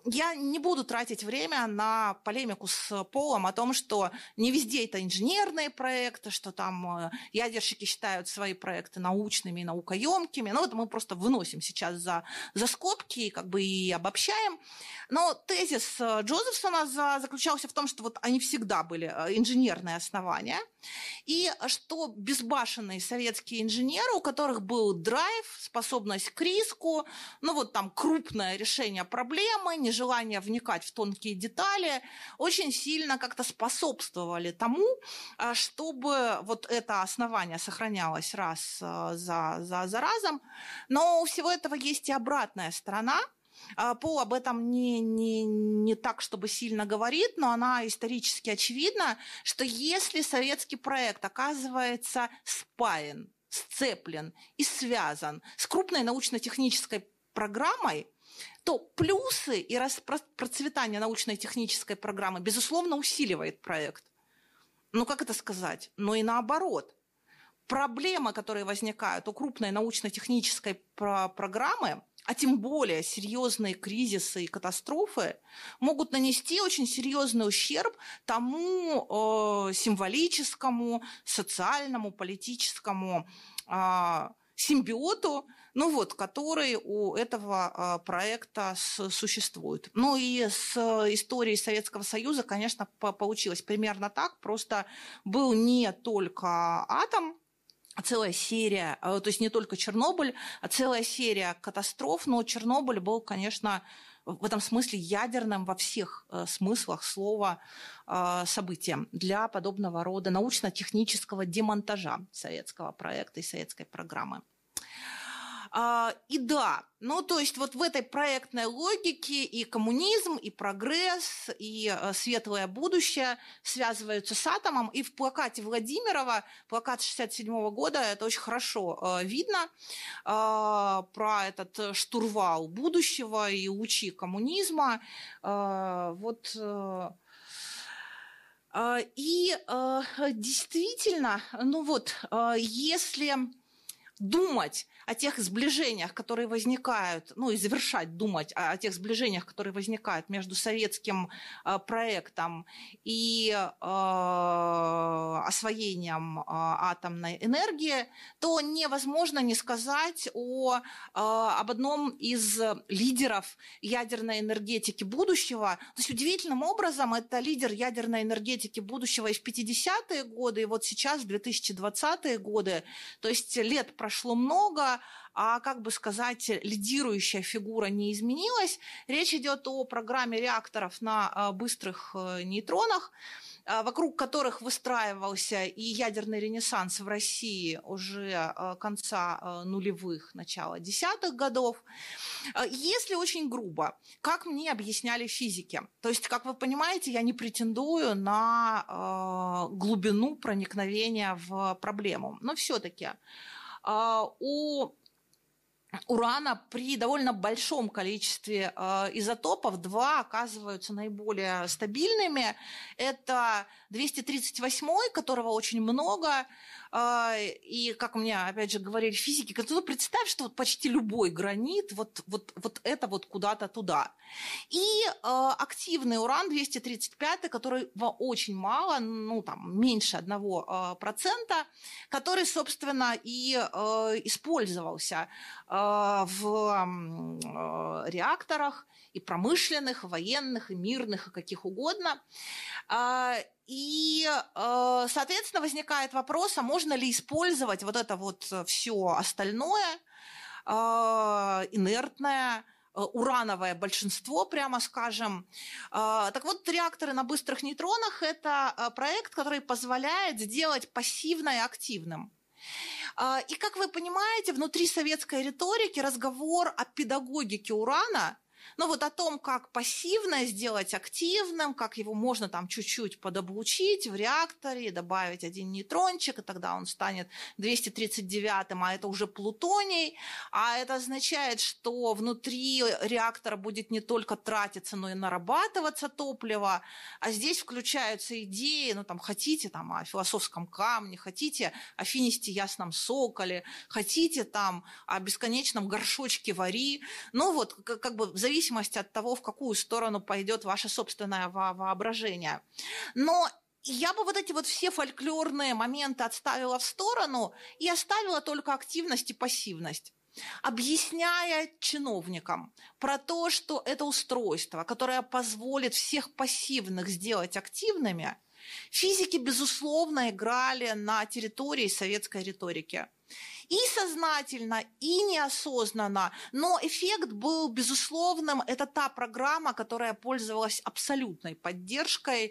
S2: я не буду тратить время на полемику с Полом о том, что не везде это инженерные проекты, что там ядерщики считают свои проекты научными и наукоемкими. Ну, это мы просто выносим сейчас за, за скобки и как бы и обобщаем. Но тезис Джозефсона заключался в том, что вот они всегда были инженерные основания, и что безбашенные советские инженеры, у которых был драйв, способность к риску, ну вот там крупное решение проблемы, нежелание вникать в тонкие детали, очень сильно как-то способствовали тому, чтобы вот это основание сохранялось раз за, за, за разом. Но у всего этого есть и обратная сторона. Пол об этом не, не, не так, чтобы сильно говорит, но она исторически очевидна, что если советский проект оказывается спаян, сцеплен и связан с крупной научно-технической программой, то плюсы и процветание научно-технической программы, безусловно, усиливает проект. Ну, как это сказать? Но и наоборот. Проблемы, которые возникают у крупной научно-технической про- программы, а тем более серьезные кризисы и катастрофы, могут нанести очень серьезный ущерб тому э, символическому, социальному, политическому э, симбиоту, ну вот, который у этого э, проекта с, существует. Ну и с историей Советского Союза, конечно, по- получилось примерно так. Просто был не только атом, целая серия, то есть не только Чернобыль, а целая серия катастроф, но Чернобыль был, конечно, в этом смысле ядерным во всех смыслах слова событием для подобного рода научно-технического демонтажа советского проекта и советской программы. И да, ну то есть вот в этой проектной логике и коммунизм, и прогресс, и светлое будущее связываются с атомом. И в плакате Владимирова, плакат шестьдесят седьмого года, это очень хорошо видно, про этот штурвал будущего и лучи коммунизма. Вот... И действительно, ну вот, если думать о тех сближениях, которые возникают, ну и завершать думать о, о тех сближениях, которые возникают между советским э, проектом и э, освоением э, атомной энергии, то невозможно не сказать о, э, об одном из лидеров ядерной энергетики будущего. То есть удивительным образом это лидер ядерной энергетики будущего и в пятидесятые годы, и вот сейчас, в две тысячи двадцатые годы, то есть лет прошло много, а, как бы сказать, лидирующая фигура не изменилась. Речь идет о программе реакторов на быстрых нейтронах, вокруг которых выстраивался и ядерный ренессанс в России уже конца нулевых, начала десятых годов. Если очень грубо, как мне объясняли физики, то есть, как вы понимаете, я не претендую на глубину проникновения в проблему, но все-таки у урана при довольно большом количестве э, изотопов два оказываются наиболее стабильными. Это двести тридцать восемь, которого очень много. Э, и, как мне, опять же, говорили физики, ну, представь, что вот почти любой гранит, вот, вот, вот это вот куда-то туда. И э, активный уран двести тридцать пять, которого очень мало, ну, там, меньше одного процента, который, собственно, и э, использовался в реакторах и промышленных, и военных, и мирных, и каких угодно. И, соответственно, возникает вопрос, а можно ли использовать вот это вот все остальное, инертное, урановое большинство, прямо скажем. Так вот, реакторы на быстрых нейтронах – это проект, который позволяет сделать пассивное активным. И, как вы понимаете, внутри советской риторики разговор о педагогике урана, ну вот о том, как пассивное сделать активным, как его можно там чуть-чуть подоблучить в реакторе, добавить один нейтрончик, и тогда он станет двести тридцать девятым, а это уже плутоний. А это означает, что внутри реактора будет не только тратиться, но и нарабатываться топливо. А здесь включаются идеи, ну там хотите там о философском камне, хотите о финисте ясном соколе, хотите там о бесконечном горшочке вари. Ну вот как бы в зависимости зависимости от того, в какую сторону пойдет ваше собственное воображение. Но я бы вот эти вот все фольклорные моменты отставила в сторону и оставила только активность и пассивность, объясняя чиновникам про то, что это устройство, которое позволит всех пассивных сделать активными, физики, безусловно, играли на территории советской риторики. И сознательно, и неосознанно, но эффект был безусловным. Это та программа, которая пользовалась абсолютной поддержкой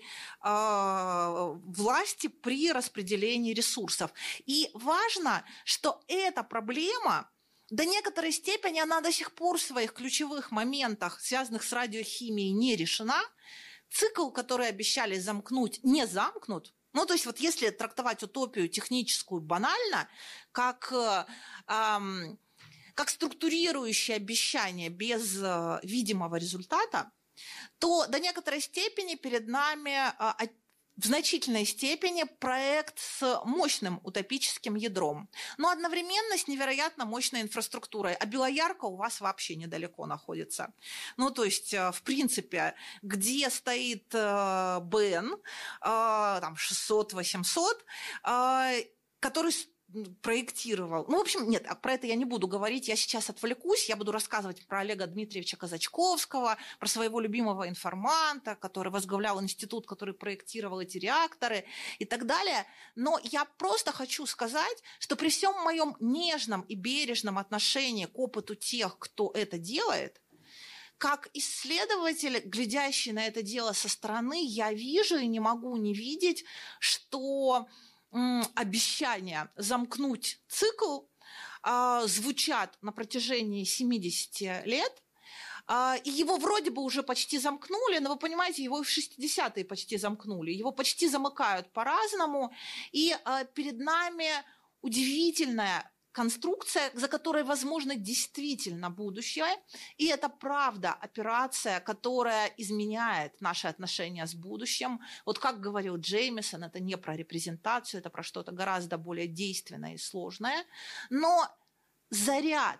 S2: э, власти при распределении ресурсов. И важно, что эта проблема до некоторой степени, она до сих пор в своих ключевых моментах, связанных с радиохимией, не решена. Цикл, который обещали замкнуть, не замкнут. Ну, то есть вот если трактовать утопию техническую банально, как, эм, как структурирующее обещание без э, видимого результата, то до некоторой степени перед нами э, в значительной степени проект с мощным утопическим ядром, но одновременно с невероятно мощной инфраструктурой. А Белоярка у вас вообще недалеко находится. Ну, то есть, в принципе, где стоит БН, там шестьсот-восемьсот, который проектировал. Ну, в общем, нет, про это я не буду говорить, я сейчас отвлекусь, я буду рассказывать про Олега Дмитриевича Казачковского, про своего любимого информанта, который возглавлял институт, который проектировал эти реакторы и так далее. Но я просто хочу сказать, что при всем моем нежном и бережном отношении к опыту тех, кто это делает, как исследователь, глядящий на это дело со стороны, я вижу и не могу не видеть, что обещания замкнуть цикл э, звучат на протяжении семидесяти лет, э, и его вроде бы уже почти замкнули, но вы понимаете, его и в шестидесятые почти замкнули, его почти замыкают по-разному, и э, перед нами удивительная конструкция, за которой, возможно, действительно будущее. И это правда операция, которая изменяет наши отношения с будущим. Вот как говорил Джеймисон, это не про репрезентацию, это про что-то гораздо более действенное и сложное. Но заряд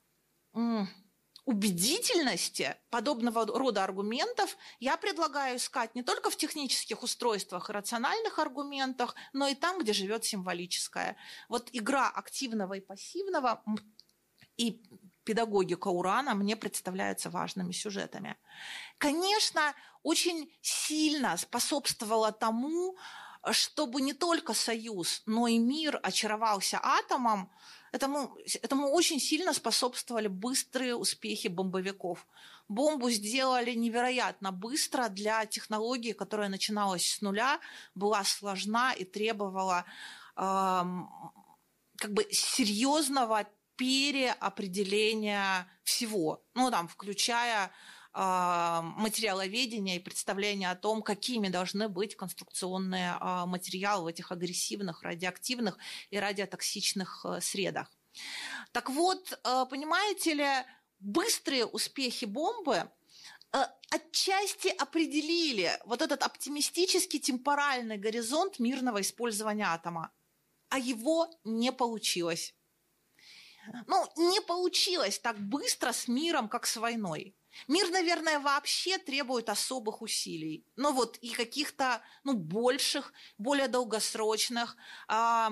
S2: убедительности подобного рода аргументов я предлагаю искать не только в технических устройствах и рациональных аргументах, но и там, где живет символическое. Вот игра активного и пассивного и педагогика Урана мне представляются важными сюжетами. Конечно, очень сильно способствовало тому, чтобы не только Союз, но и мир очаровался атомом. Этому, этому очень сильно способствовали быстрые успехи бомбовиков. Бомбу сделали невероятно быстро для технологии, которая начиналась с нуля, была сложна и требовала э, как бы серьезного переопределения всего, ну, там, включая э, материаловедение и представление о том, какими должны быть конструкционные э, материалы в этих агрессивных, радиоактивных и радиотоксичных э, средах. Так вот, э, понимаете ли, быстрые успехи бомбы э, отчасти определили вот этот оптимистический темпоральный горизонт мирного использования атома, а его не получилось. Ну, не получилось так быстро с миром, как с войной. Мир, наверное, вообще требует особых усилий. Ну вот и каких-то, ну, больших, более долгосрочных. А,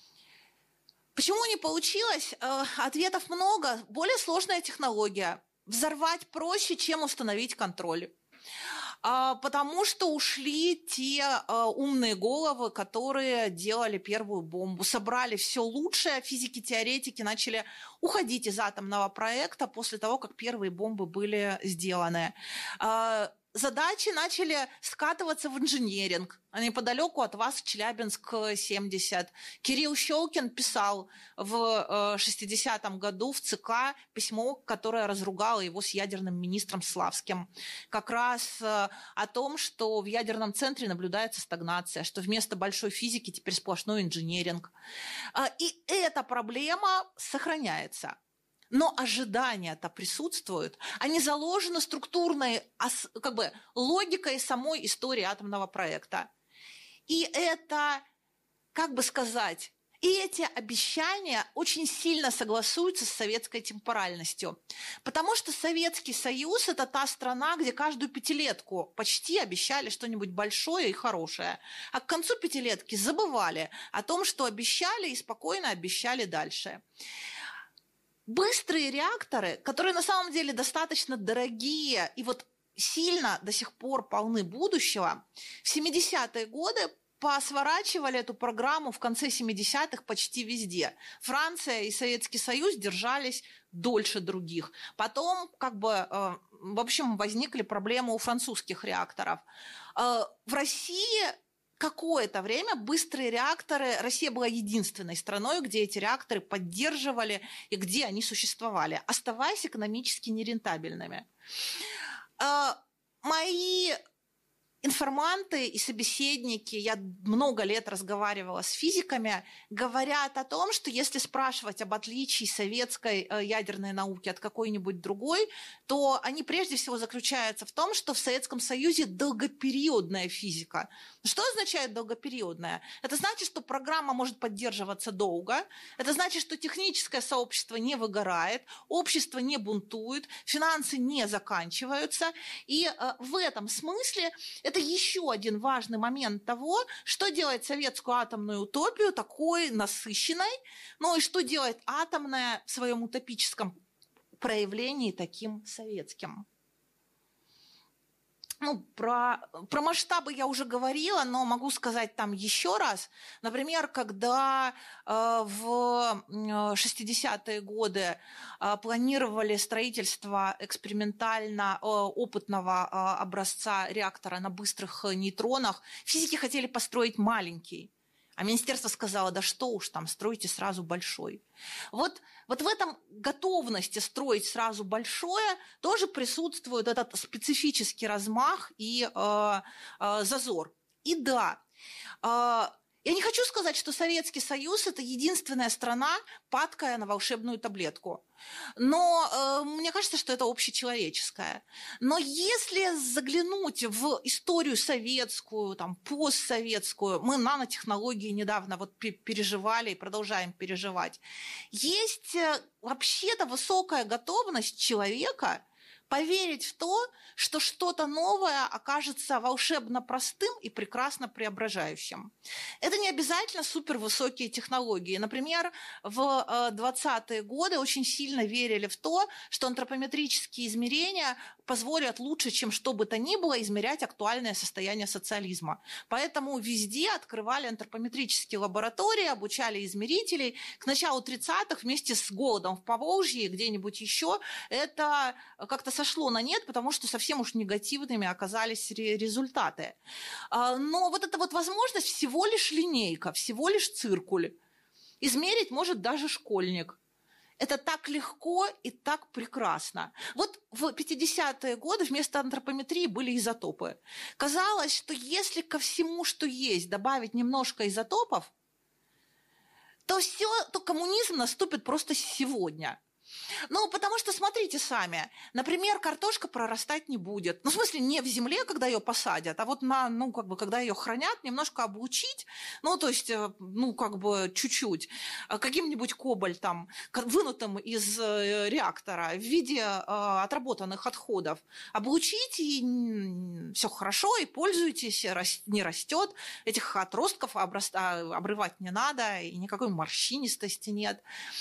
S2: почему не получилось? А, ответов много. Более сложная технология. Взорвать проще, чем установить контроль. Потому что ушли те uh, умные головы, которые делали первую бомбу, собрали все лучшее, физики-теоретики начали уходить из атомного проекта после того, как первые бомбы были сделаны. Uh, задачи начали скатываться в инженеринг. Неподалеку от вас, Челябинск семьдесят. Кирилл Щелкин писал в шестидесятом году в ЦК письмо, которое разругало его с ядерным министром Славским. Как раз о том, что в ядерном центре наблюдается стагнация, что вместо большой физики теперь сплошной инженеринг. И эта проблема сохраняется. Но ожидания-то присутствуют. Они заложены структурной как бы, логикой самой истории атомного проекта. И это, как бы сказать, И эти обещания очень сильно согласуются с советской темпоральностью. Потому что Советский Союз – это та страна, где каждую пятилетку почти обещали что-нибудь большое и хорошее. А к концу пятилетки забывали о том, что обещали, и спокойно обещали дальше. Быстрые реакторы, которые на самом деле достаточно дорогие и вот сильно до сих пор полны будущего, в семидесятые годы посворачивали эту программу в конце семидесятых почти везде. Франция и Советский Союз держались дольше других. Потом, как бы, в общем, возникли проблемы у французских реакторов. В России какое-то время быстрые реакторы, Россия была единственной страной, где эти реакторы поддерживали и где они существовали, оставаясь экономически нерентабельными. Мои информанты и собеседники, я много лет разговаривала с физиками, говорят о том, что если спрашивать об отличии советской ядерной науки от какой-нибудь другой, то они прежде всего заключаются в том, что в Советском Союзе долгопериодная физика. Что означает долгопериодная? Это значит, что программа может поддерживаться долго, это значит, что техническое сообщество не выгорает, общество не бунтует, финансы не заканчиваются. И в этом смысле это еще один важный момент того, что делает советскую атомную утопию такой насыщенной, ну и что делает атомная в своем утопическом проявлении таким советским. Ну, про, про масштабы я уже говорила, но могу сказать там еще раз. Например, когда э, в шестидесятые годы э, планировали строительство экспериментально э, опытного э, образца реактора на быстрых нейтронах, физики хотели построить маленький. А министерство сказало, да что уж там, стройте сразу большой. Вот, вот в этом готовности строить сразу большое тоже присутствует этот специфический размах и э, э, зазор. И да, э, я не хочу сказать, что Советский Союз – это единственная страна, падкая на волшебную таблетку. Но э, мне кажется, что это общечеловеческое. Но если заглянуть в историю советскую, там, постсоветскую, мы нанотехнологии недавно вот переживали и продолжаем переживать, есть вообще-то высокая готовность человека поверить в то, что что-то новое окажется волшебно простым и прекрасно преображающим. Это не обязательно супервысокие технологии. Например, в двадцатые годы очень сильно верили в то, что антропометрические измерения позволят лучше, чем что бы то ни было, измерять актуальное состояние социализма. Поэтому везде открывали антропометрические лаборатории, обучали измерителей. К началу тридцатых вместе с голодом в Поволжье, где-нибудь еще, это как-то сошло на нет, потому что совсем уж негативными оказались результаты. Но вот эта вот возможность всего лишь линейка, всего лишь циркуль. Измерить может даже школьник. Это так легко и так прекрасно. Вот в пятидесятые годы вместо антропометрии были изотопы. Казалось, что если ко всему, что есть, добавить немножко изотопов, то все, то коммунизм наступит просто сегодня. Ну, потому что, смотрите сами, например, картошка прорастать не будет. Ну, в смысле, не в земле, когда ее посадят, а вот на, ну, как бы, когда ее хранят, немножко облучить, ну, то есть, ну, как бы, чуть-чуть, каким-нибудь кобальтом, вынутым из реактора в виде э, отработанных отходов, облучить, и все хорошо, и пользуйтесь, не растет, этих отростков обрывать не надо, и никакой морщинистости нет.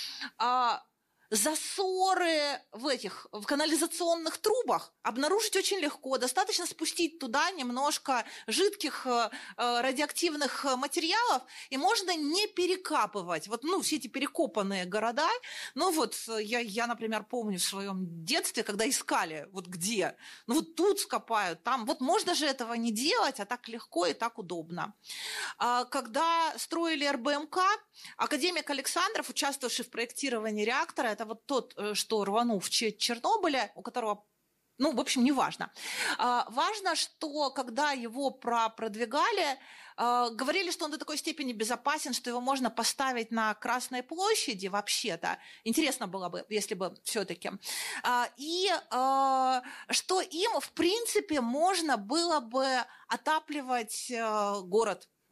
S2: Засоры в этих в канализационных трубах обнаружить очень легко. Достаточно спустить туда немножко жидких э, радиоактивных материалов, и можно не перекапывать. Вот, ну, все эти перекопанные города. Ну, вот я, я, например, помню в своем детстве, когда искали, вот где. Ну, вот тут скопают, там. Вот можно же этого не делать, а так легко и так удобно. А, когда строили эр бэ эм ка, академик Александров, участвовавший в проектировании реактора, это вот тот, что рванул в Чернобыле, у которого, ну, в общем, не важно. Важно, что когда его продвигали, говорили, что он до такой степени безопасен, что его можно поставить на Красной площади вообще-то. Интересно было бы, если бы все-таки. И что им, в принципе, можно было бы отапливать город.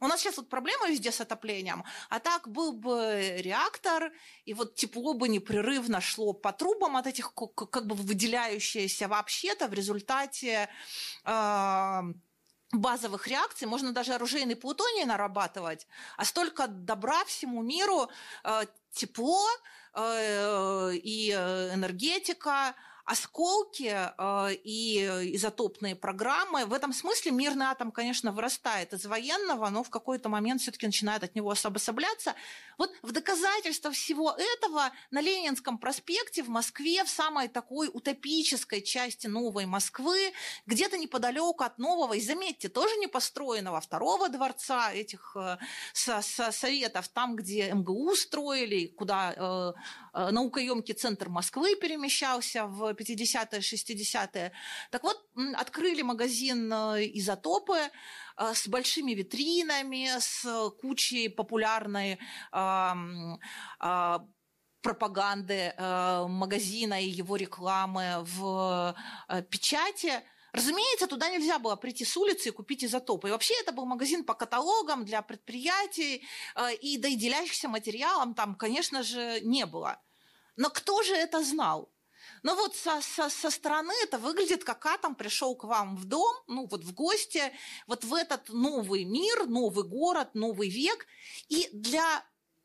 S2: У нас сейчас вот проблема везде с отоплением, а так был бы реактор, и вот тепло бы непрерывно шло по трубам от этих, как бы выделяющиеся вообще-то в результате э, базовых реакций. Можно даже оружейный плутоний нарабатывать, а столько добра всему миру, э, тепло э, и энергетика, осколки э, и изотопные программы. В этом смысле мирный атом, конечно, вырастает из военного, но в какой-то момент все-таки начинает от него обособляться. Вот в доказательство всего этого на Ленинском проспекте в Москве, в самой такой утопической части Новой Москвы, где-то неподалеку от нового, и заметьте, тоже не построенного второго дворца этих э, со, со советов, там, где эм гэ у строили, куда э, э, наукоемкий центр Москвы перемещался в пятидесятые, шестидесятые. Так вот, открыли магазин «Изотопы» с большими витринами, с кучей популярной э, э, пропаганды э, магазина и его рекламы в э, печати. Разумеется, туда нельзя было прийти с улицы и купить изотопы. И вообще это был магазин по каталогам для предприятий, э, и да и делящихся материалом там, конечно же, не было. Но кто же это знал? Но вот со, со, со стороны это выглядит, как атом пришел к вам в дом, ну вот в гости, вот в этот новый мир, новый город, новый век. И для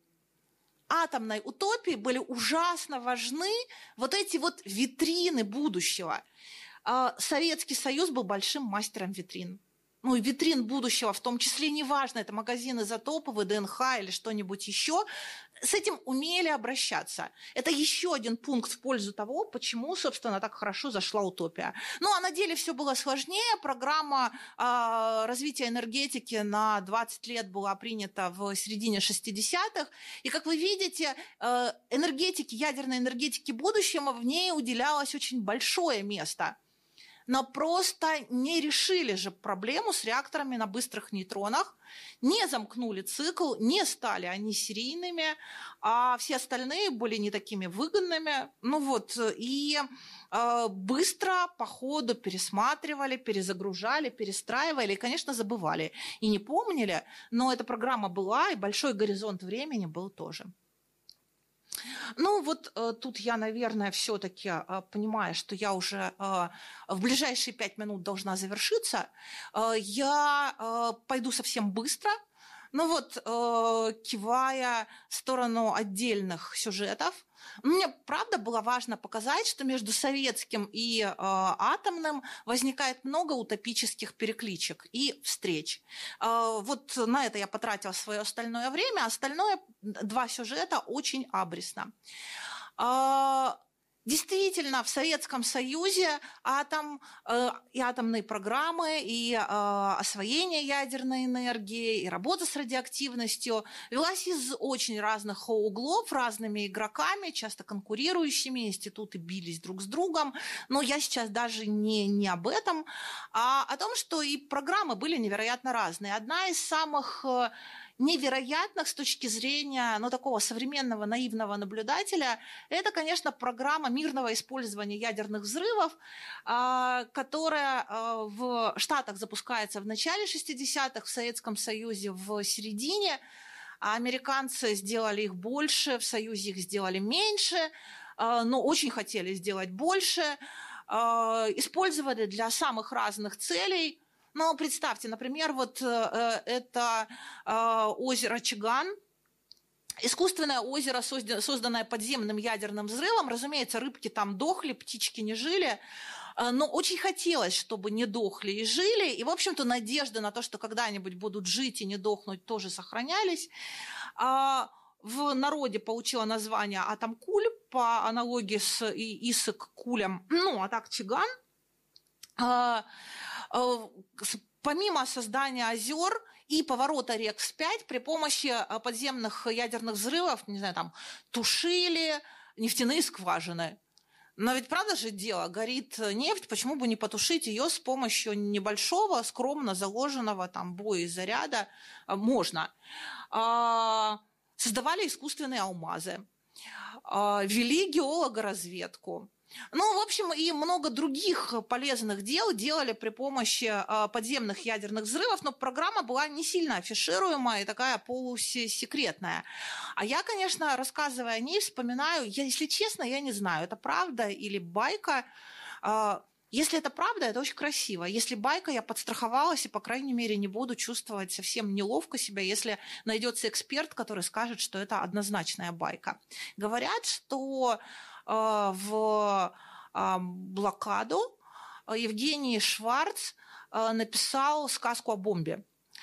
S2: атомной утопии были ужасно важны вот эти вот витрины будущего. Советский Союз был большим мастером витрин. Ну и витрин будущего, в том числе, неважно, это магазин изотопов, вэ дэ эн ха или что-нибудь еще, с этим умели обращаться. Это еще один пункт в пользу того, почему, собственно, так хорошо зашла утопия. Ну, а на деле все было сложнее. Программа э, развития энергетики на двадцать лет была принята в середине шестидесятых. И, как вы видите, э, энергетики, ядерной энергетики будущего, в ней уделялось очень большое место. Но просто не решили же проблему с реакторами на быстрых нейтронах, не замкнули цикл, не стали они серийными, а все остальные были не такими выгодными. Ну вот, и э, быстро по ходу пересматривали, перезагружали, перестраивали и, конечно, забывали. И не помнили, но эта программа была, и большой горизонт времени был тоже. Ну вот э, тут я, наверное, все-таки э, понимаю, что я уже э, в ближайшие пять минут должна завершиться. Э, я э, пойду совсем быстро, ну вот э, кивая в сторону отдельных сюжетов. Мне, правда, было важно показать, что между советским и э, атомным возникает много утопических перекличек и встреч. Э, вот на это я потратила свое остальное время, а остальное, два сюжета, очень абресно. Э, Действительно, в Советском Союзе атом, э, и атомные программы, и э, освоение ядерной энергии, и работа с радиоактивностью велась из очень разных углов, разными игроками, часто конкурирующими, институты бились друг с другом. Но я сейчас даже не, не об этом, а о том, что и программы были невероятно разные. Одна из самых невероятных с точки зрения, ну, такого современного наивного наблюдателя, это, конечно, программа мирного использования ядерных взрывов, которая в Штатах запускается в начале шестидесятых, в Советском Союзе в середине, а американцы сделали их больше, в Союзе их сделали меньше, но очень хотели сделать больше, использовали для самых разных целей. Ну, представьте, например, вот э, это э, озеро Чаган, искусственное озеро, созданное подземным ядерным взрывом. Разумеется, рыбки там дохли, птички не жили, э, но очень хотелось, чтобы не дохли и жили. И, в общем-то, надежды на то, что когда-нибудь будут жить и не дохнуть, тоже сохранялись. А в народе получила название Атомкуль по аналогии с Исык-Кулем, ну, а так Чаган. А, Помимо создания озер и поворота рек вспять, при помощи подземных ядерных взрывов, не знаю, там, тушили нефтяные скважины. Но ведь правда же дело, горит нефть, почему бы не потушить ее с помощью небольшого, скромно заложенного там боезаряда? Можно. Создавали искусственные алмазы, вели геологоразведку. Ну, в общем, и много других полезных дел делали при помощи подземных ядерных взрывов, но программа была не сильно афишируемая и такая полусекретная. А я, конечно, рассказывая о ней, вспоминаю, я, если честно, я не знаю, это правда или байка. Если это правда, это очень красиво. Если байка, я подстраховалась и, по крайней мере, не буду чувствовать совсем неловко себя, если найдется эксперт, который скажет, что это однозначная байка. Говорят, что в блокаду Евгений Шварц написал сказку о бомбе.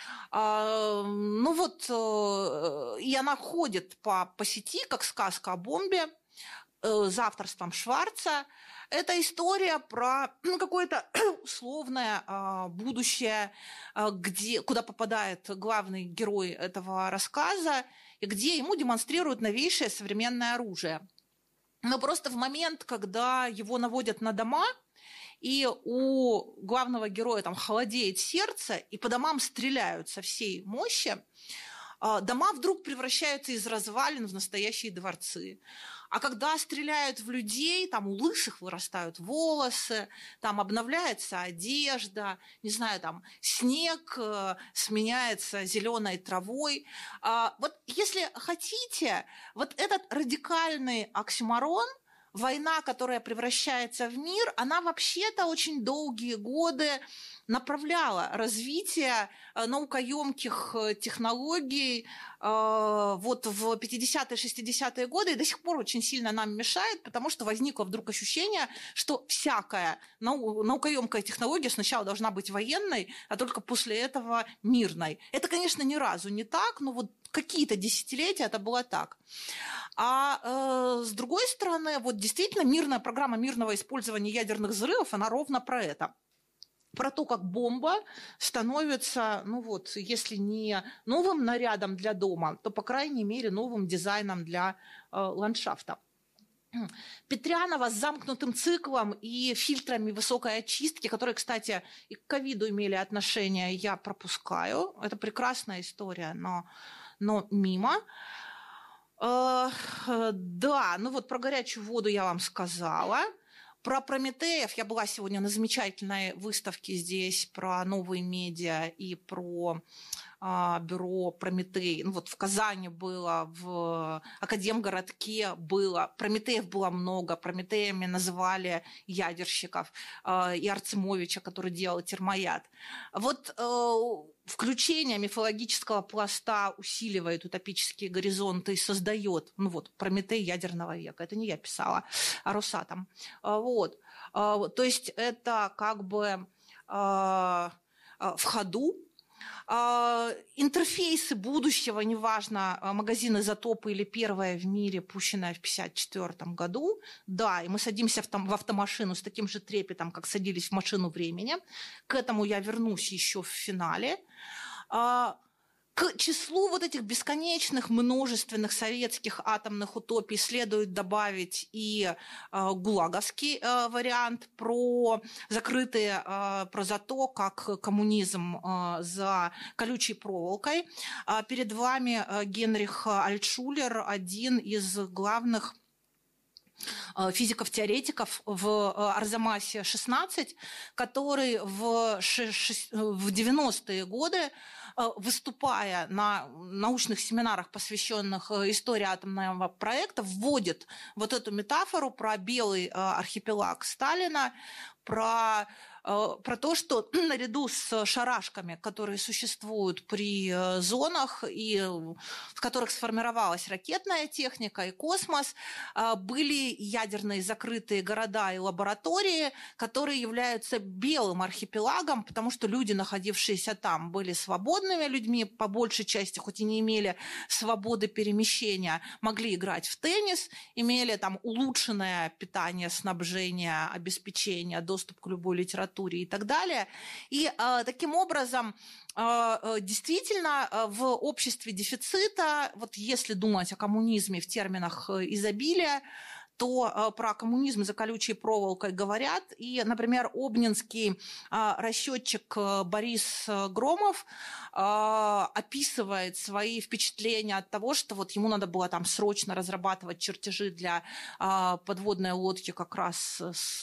S2: Ну вот, и она ходит по, по сети, как сказка о бомбе, за авторством Шварца. Это история про ну, какое-то условное будущее, где, куда попадает главный герой этого рассказа, и где ему демонстрируют новейшее современное оружие. Но просто в момент, когда его наводят на дома, и у главного героя там холодеет сердце, и по домам стреляют со всей мощи, дома вдруг превращаются из развалин в настоящие дворцы. А когда стреляют в людей, там у лысых вырастают волосы, там обновляется одежда, не знаю, там снег сменяется зеленой травой. Вот если хотите, вот этот радикальный оксюморон, война, которая превращается в мир, она вообще-то очень долгие годы направляла развитие наукоемких технологий вот в пятидесятые шестидесятые годы и до сих пор очень сильно нам мешает, потому что возникло вдруг ощущение, что всякая нау- наукоемкая технология сначала должна быть военной, а только после этого мирной. Это, конечно, ни разу не так, но вот какие-то десятилетия это было так. А э, с другой стороны, вот действительно мирная программа мирного использования ядерных взрывов, она ровно про это. Про то, как бомба становится, ну вот, если не новым нарядом для дома, то, по крайней мере, новым дизайном для э, ландшафта. Петрянова с замкнутым циклом и фильтрами высокой очистки, которые, кстати, и к ковиду имели отношение, я пропускаю. Это прекрасная история, но, но мимо. Э, да, ну вот про горячую воду я вам сказала. Про Прометеев я была сегодня на замечательной выставке здесь про новые медиа и про а, бюро Прометей. Ну, вот в Казани было, в Академгородке было. Прометеев было много. Прометеями называли ядерщиков а, и Арцемовича, который делал термояд. Вот а, включение мифологического пласта усиливает утопические горизонты и создает, ну вот, Прометей ядерного века. Это не я писала, а Росатом. Вот. То есть это как бы в ходу. Интерфейсы будущего, неважно, магазин «Изотопы» или первая в мире, пущенная в пятьдесят четвёртом году. Да, и мы садимся в, там, в автомашину с таким же трепетом, как садились в машину времени. К этому я вернусь еще в финале. К числу вот этих бесконечных, множественных советских атомных утопий следует добавить и э, гулаговский э, вариант про закрытые, э, про за то, как коммунизм э, за колючей проволокой. Э, перед вами э, Генрих Альтшулер, один из главных физиков-теоретиков в Арзамасе шестнадцать, который в девяностые годы, выступая на научных семинарах, посвященных истории атомного проекта, вводит вот эту метафору про белый архипелаг Сталина, про, про то, что наряду с шарашками, которые существуют при зонах, и в которых сформировалась ракетная техника и космос, были ядерные закрытые города и лаборатории, которые являются белым архипелагом, потому что люди, находившиеся там, были свободными людьми, по большей части, хоть и не имели свободы перемещения, могли играть в теннис, имели там улучшенное питание, снабжение, обеспечение, доступ к любой литературе и так далее. И э, таким образом э, действительно э, в обществе дефицита, вот если думать о коммунизме в терминах изобилия, то про коммунизм за колючей проволокой говорят. И, например, обнинский расчетчик Борис Громов описывает свои впечатления от того, что вот ему надо было там срочно разрабатывать чертежи для подводной лодки как раз с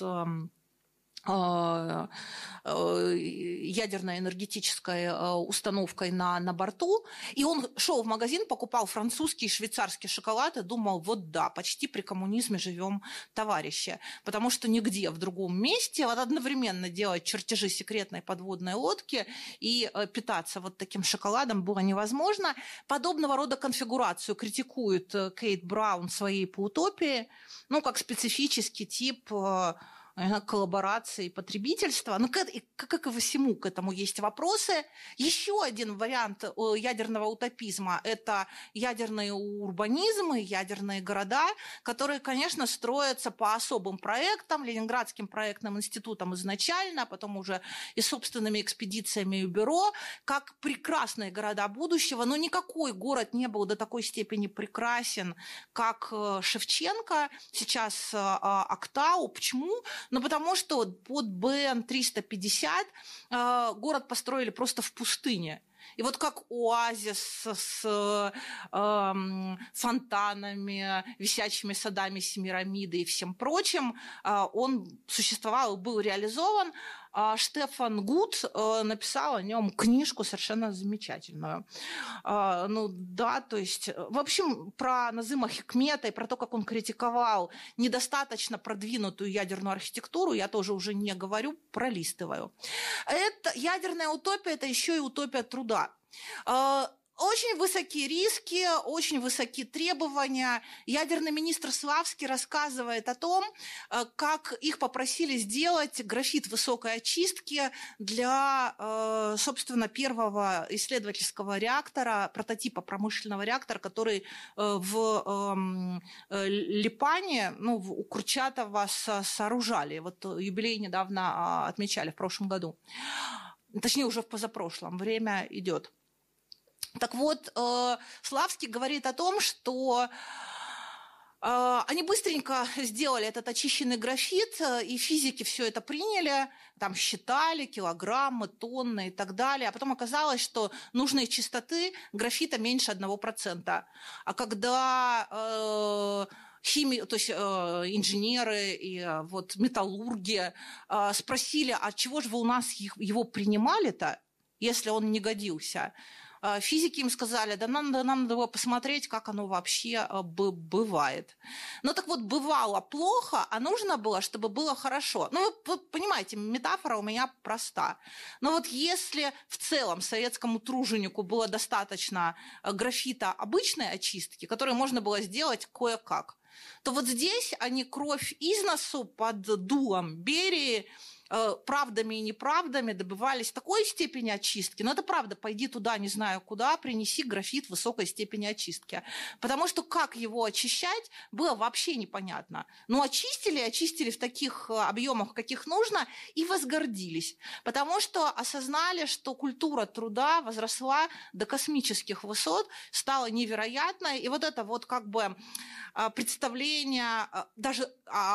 S2: ядерной энергетической установкой на, на борту. И он шел в магазин, покупал французский и швейцарский шоколад и думал, вот да, почти при коммунизме живем, товарищи. Потому что нигде в другом месте вот одновременно делать чертежи секретной подводной лодки и питаться вот таким шоколадом было невозможно. Подобного рода конфигурацию критикует Кейт Браун в своей «По-утопии», ну, как специфический тип коллаборации потребительства. Ну, как, как и во всему к этому есть вопросы. Еще один вариант ядерного утопизма – это ядерные урбанизмы, ядерные города, которые, конечно, строятся по особым проектам, Ленинградским проектным институтом изначально, а потом уже и собственными экспедициями и бюро, как прекрасные города будущего. Но никакой город не был до такой степени прекрасен, как Шевченко, сейчас Актау. Почему? Ну, потому что под Бэ Эн триста пятьдесят э, город построили просто в пустыне. И вот как оазис с э, фонтанами, висячими садами Семирамиды и всем прочим, э, он существовал и был реализован. А Штефан Гуд э, написал о нем книжку совершенно замечательную. Э, ну да, то есть, в общем, про Назыма Хикмета и про то, как он критиковал недостаточно продвинутую ядерную архитектуру, я тоже уже не говорю, пролистываю. Это, ядерная утопия – это еще и утопия труда. Э, Очень высокие риски, очень высокие требования. Ядерный министр Славский рассказывает о том, как их попросили сделать графит высокой очистки для, собственно, первого исследовательского реактора, прототипа промышленного реактора, который в Липане, ну, у Курчатова сооружали. Вот юбилей недавно отмечали в прошлом году. Точнее, уже в позапрошлом. Время идет. Так вот, э, Славский говорит о том, что э, они быстренько сделали этот очищенный графит, и физики все это приняли, там считали килограммы, тонны и так далее, а потом оказалось, что нужной чистоты графита меньше одного процента. А когда э, хими, то есть э, инженеры и э, вот, металлурги э, спросили, а чего же вы у нас его принимали-то, если он не годился? Физики им сказали, да нам, да нам надо было посмотреть, как оно вообще бывает. Ну так вот, бывало плохо, а нужно было, чтобы было хорошо. Ну вы, вы понимаете, метафора у меня проста. Но вот если в целом советскому труженику было достаточно графита обычной очистки, которую можно было сделать кое-как, то вот здесь они кровь из носу под дулом Берии правдами и неправдами добивались такой степени очистки. Но это правда, пойди туда, не знаю куда, принеси графит высокой степени очистки. Потому что как его очищать, было вообще непонятно. Но очистили, очистили в таких объемах, каких нужно, и возгордились. Потому что осознали, что культура труда возросла до космических высот, стала невероятной. И вот это вот как бы представление даже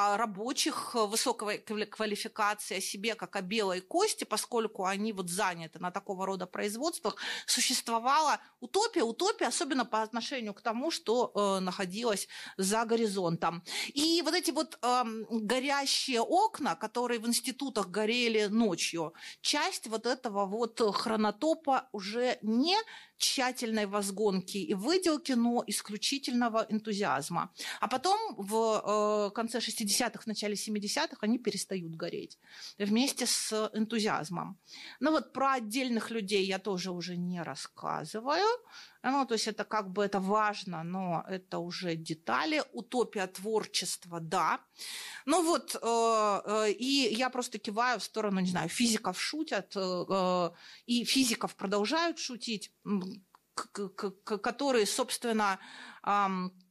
S2: рабочих высокой квалификации о себе как о белой кости, поскольку они вот заняты на такого рода производствах, существовала утопия, утопия, особенно по отношению к тому, что э, находилось за горизонтом. И вот эти вот э, горящие окна, которые в институтах горели ночью, часть вот этого вот хронотопа уже не тщательной возгонки и выделки, но исключительного энтузиазма. А потом в э, конце шестидесятых, в начале семидесятых они перестают гореть вместе с энтузиазмом. Ну вот про отдельных людей я тоже уже не рассказываю. Ну, то есть это как бы это важно, но это уже детали. Утопия творчества, да. Ну вот, э, э, и я просто киваю в сторону, не знаю, физиков шутят, э, и физиков продолжают шутить, к- к- к- которые, собственно, э,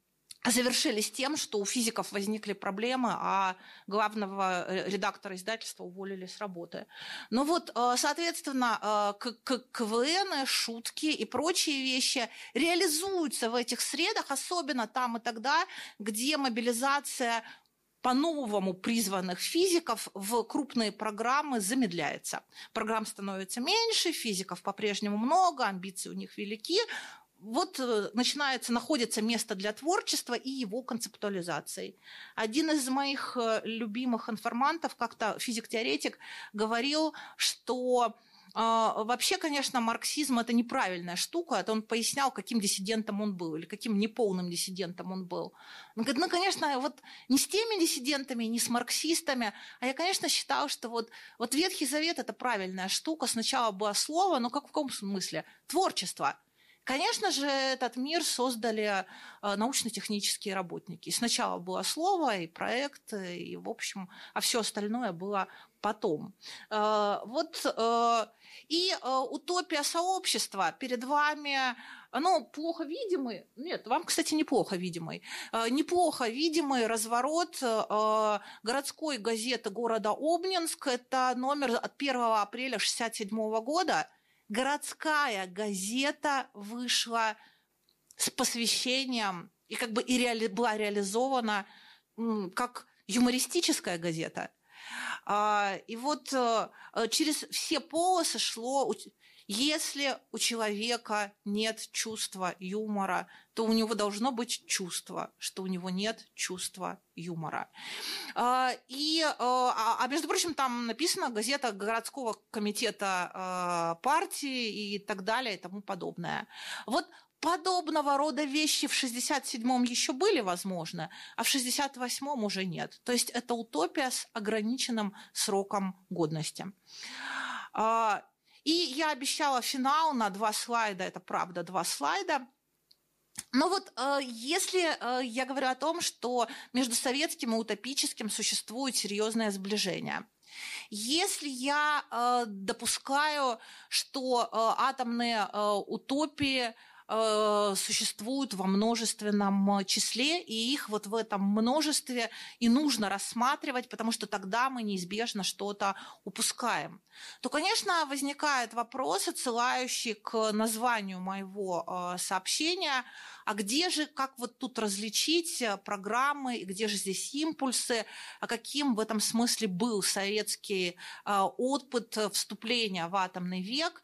S2: завершились тем, что у физиков возникли проблемы, а главного редактора издательства уволили с работы. Ну вот, соответственно, КВН, шутки и прочие вещи реализуются в этих средах, особенно там и тогда, где мобилизация по-новому призванных физиков в крупные программы замедляется. Программ становится меньше, физиков по-прежнему много, амбиции у них велики. Вот начинается, находится место для творчества и его концептуализации. Один из моих любимых информантов, как-то физик-теоретик, говорил, что э, вообще, конечно, марксизм – это неправильная штука. Это он пояснял, каким диссидентом он был или каким неполным диссидентом он был. Он говорит, ну, конечно, вот не с теми диссидентами, не с марксистами, а я, конечно, считал, что вот, вот Ветхий Завет – это правильная штука. Сначала было слово, но как в каком смысле? Творчество. Конечно же, этот мир создали научно-технические работники. И сначала было слово, и проект, и, в общем, а все остальное было потом. Вот и утопия сообщества перед вами, ну, плохо видимый, нет, вам, кстати, неплохо видимый, неплохо видимый разворот городской газеты города Обнинск. Это номер от первого апреля шестьдесят седьмого года. Городская газета вышла с посвящением и как бы и реали, была реализована как юмористическая газета. И вот через все полосы шло, если у человека нет чувства юмора, то у него должно быть чувство, что у него нет чувства юмора. И, а, между прочим, там написано газета городского комитета партии и так далее и тому подобное. Вот подобного рода вещи в шестьдесят седьмом еще были возможны, а в шестьдесят восьмом уже нет. То есть это утопия с ограниченным сроком годности. И я обещала финал на два слайда, это правда, два слайда. Но вот если я говорю о том, что между советским и утопическим существует серьезное сближение, если я допускаю, что атомные утопии существуют во множественном числе, и их вот в этом множестве и нужно рассматривать, потому что тогда мы неизбежно что-то упускаем, то, конечно, возникает вопрос, отсылающий к названию моего сообщения, а где же, как вот тут различить программы, и где же здесь импульсы, а каким в этом смысле был советский опыт вступления в атомный век.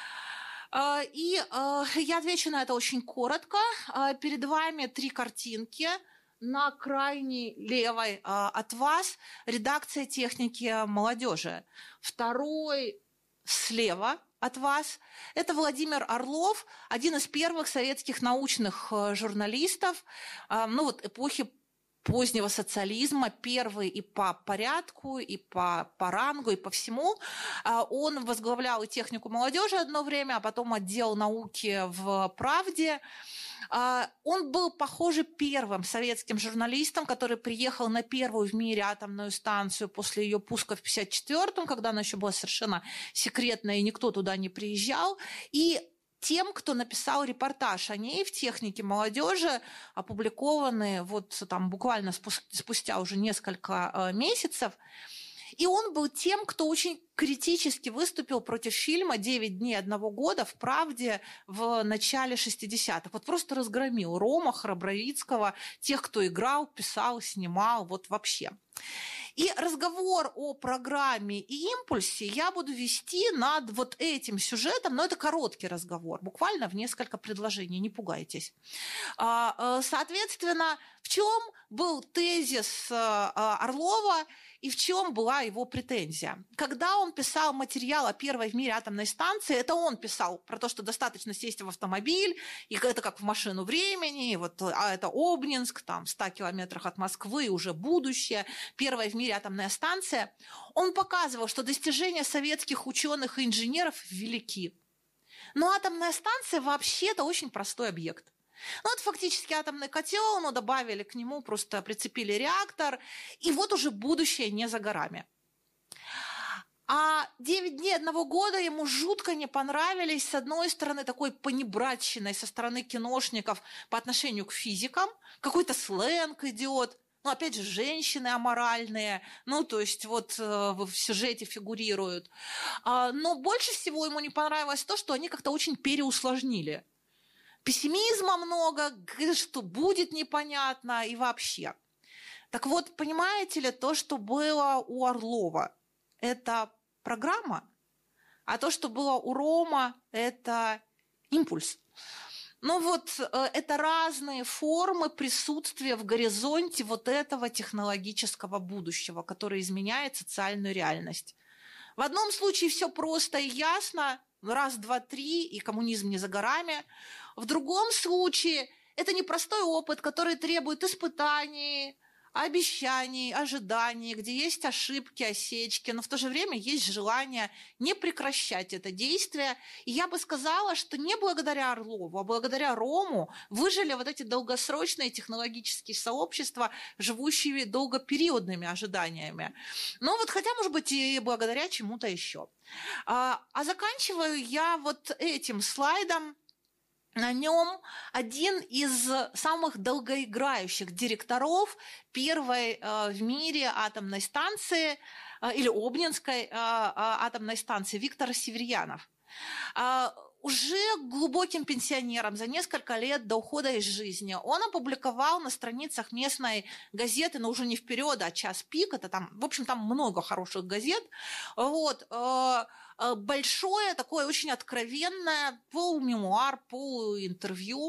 S2: И я отвечу на это очень коротко. Перед вами три картинки. На крайней левой от вас редакция техники молодежи. Второй слева от вас – это Владимир Орлов, один из первых советских научных журналистов, ну вот эпохи позднего социализма, первый и по порядку, и по, по рангу, и по всему. Он возглавлял и технику молодежи одно время, а потом отдел науки в «Правде». Он был, похоже, первым советским журналистом, который приехал на первую в мире атомную станцию после ее пуска в пятьдесят четвёртом, когда она еще была совершенно секретная, и никто туда не приезжал. И тем, кто написал репортаж о ней в технике молодежи, опубликованный вот там буквально спустя уже несколько месяцев. И он был тем, кто очень критически выступил против фильма «Девять дней одного года» в «Правде» в начале шестидесятых. Вот просто разгромил Рома, Храбровицкого, тех, кто играл, писал, снимал, вот вообще. И разговор о программе и импульсе я буду вести над вот этим сюжетом, но это короткий разговор, буквально в несколько предложений, не пугайтесь. Соответственно, в чем был тезис Орлова и в чем была его претензия? Когда он писал материал о первой в мире атомной станции, это он писал про то, что достаточно сесть в автомобиль, и это как в машину времени, и вот, а это Обнинск, там, в ста километрах от Москвы, уже будущее, первая в мире атомная станция. Он показывал, что достижения советских ученых и инженеров велики. Но атомная станция вообще-то очень простой объект. Ну, это фактически атомный котел, но добавили к нему, просто прицепили реактор, и вот уже будущее не за горами. А девять дней одного года ему жутко не понравились, с одной стороны, такой понебратщиной со стороны киношников по отношению к физикам, какой-то сленг идет, ну, опять же, женщины аморальные, ну, то есть вот э, в сюжете фигурируют. А, но больше всего ему не понравилось то, что они как-то очень переусложнили. Пессимизма много, что будет непонятно и вообще. Так вот, понимаете ли, то, что было у Орлова, это программа, а то, что было у Рома, это импульс. Ну вот это разные формы присутствия в горизонте вот этого технологического будущего, которое изменяет социальную реальность. В одном случае все просто и ясно, раз, два, три, и коммунизм не за горами. В другом случае это непростой опыт, который требует испытаний, обещаний, ожиданий, где есть ошибки, осечки, но в то же время есть желание не прекращать это действие. И я бы сказала, что не благодаря Орлову, а благодаря Рому выжили вот эти долгосрочные технологические сообщества, живущие долгопериодными ожиданиями. Ну вот хотя, может быть, и благодаря чему-то еще. А, а заканчиваю я вот этим слайдом. На нем один из самых долгоиграющих директоров первой э, в мире атомной станции э, или Обнинской э, э, атомной станции Виктор Северьянов. Э, уже глубоким пенсионером за несколько лет до ухода из жизни он опубликовал на страницах местной газеты, но уже не «Вперед», а «Час пик». Это там, в общем, там много хороших газет. Вот, э, большое, такое очень откровенное полумемуар, полуинтервью,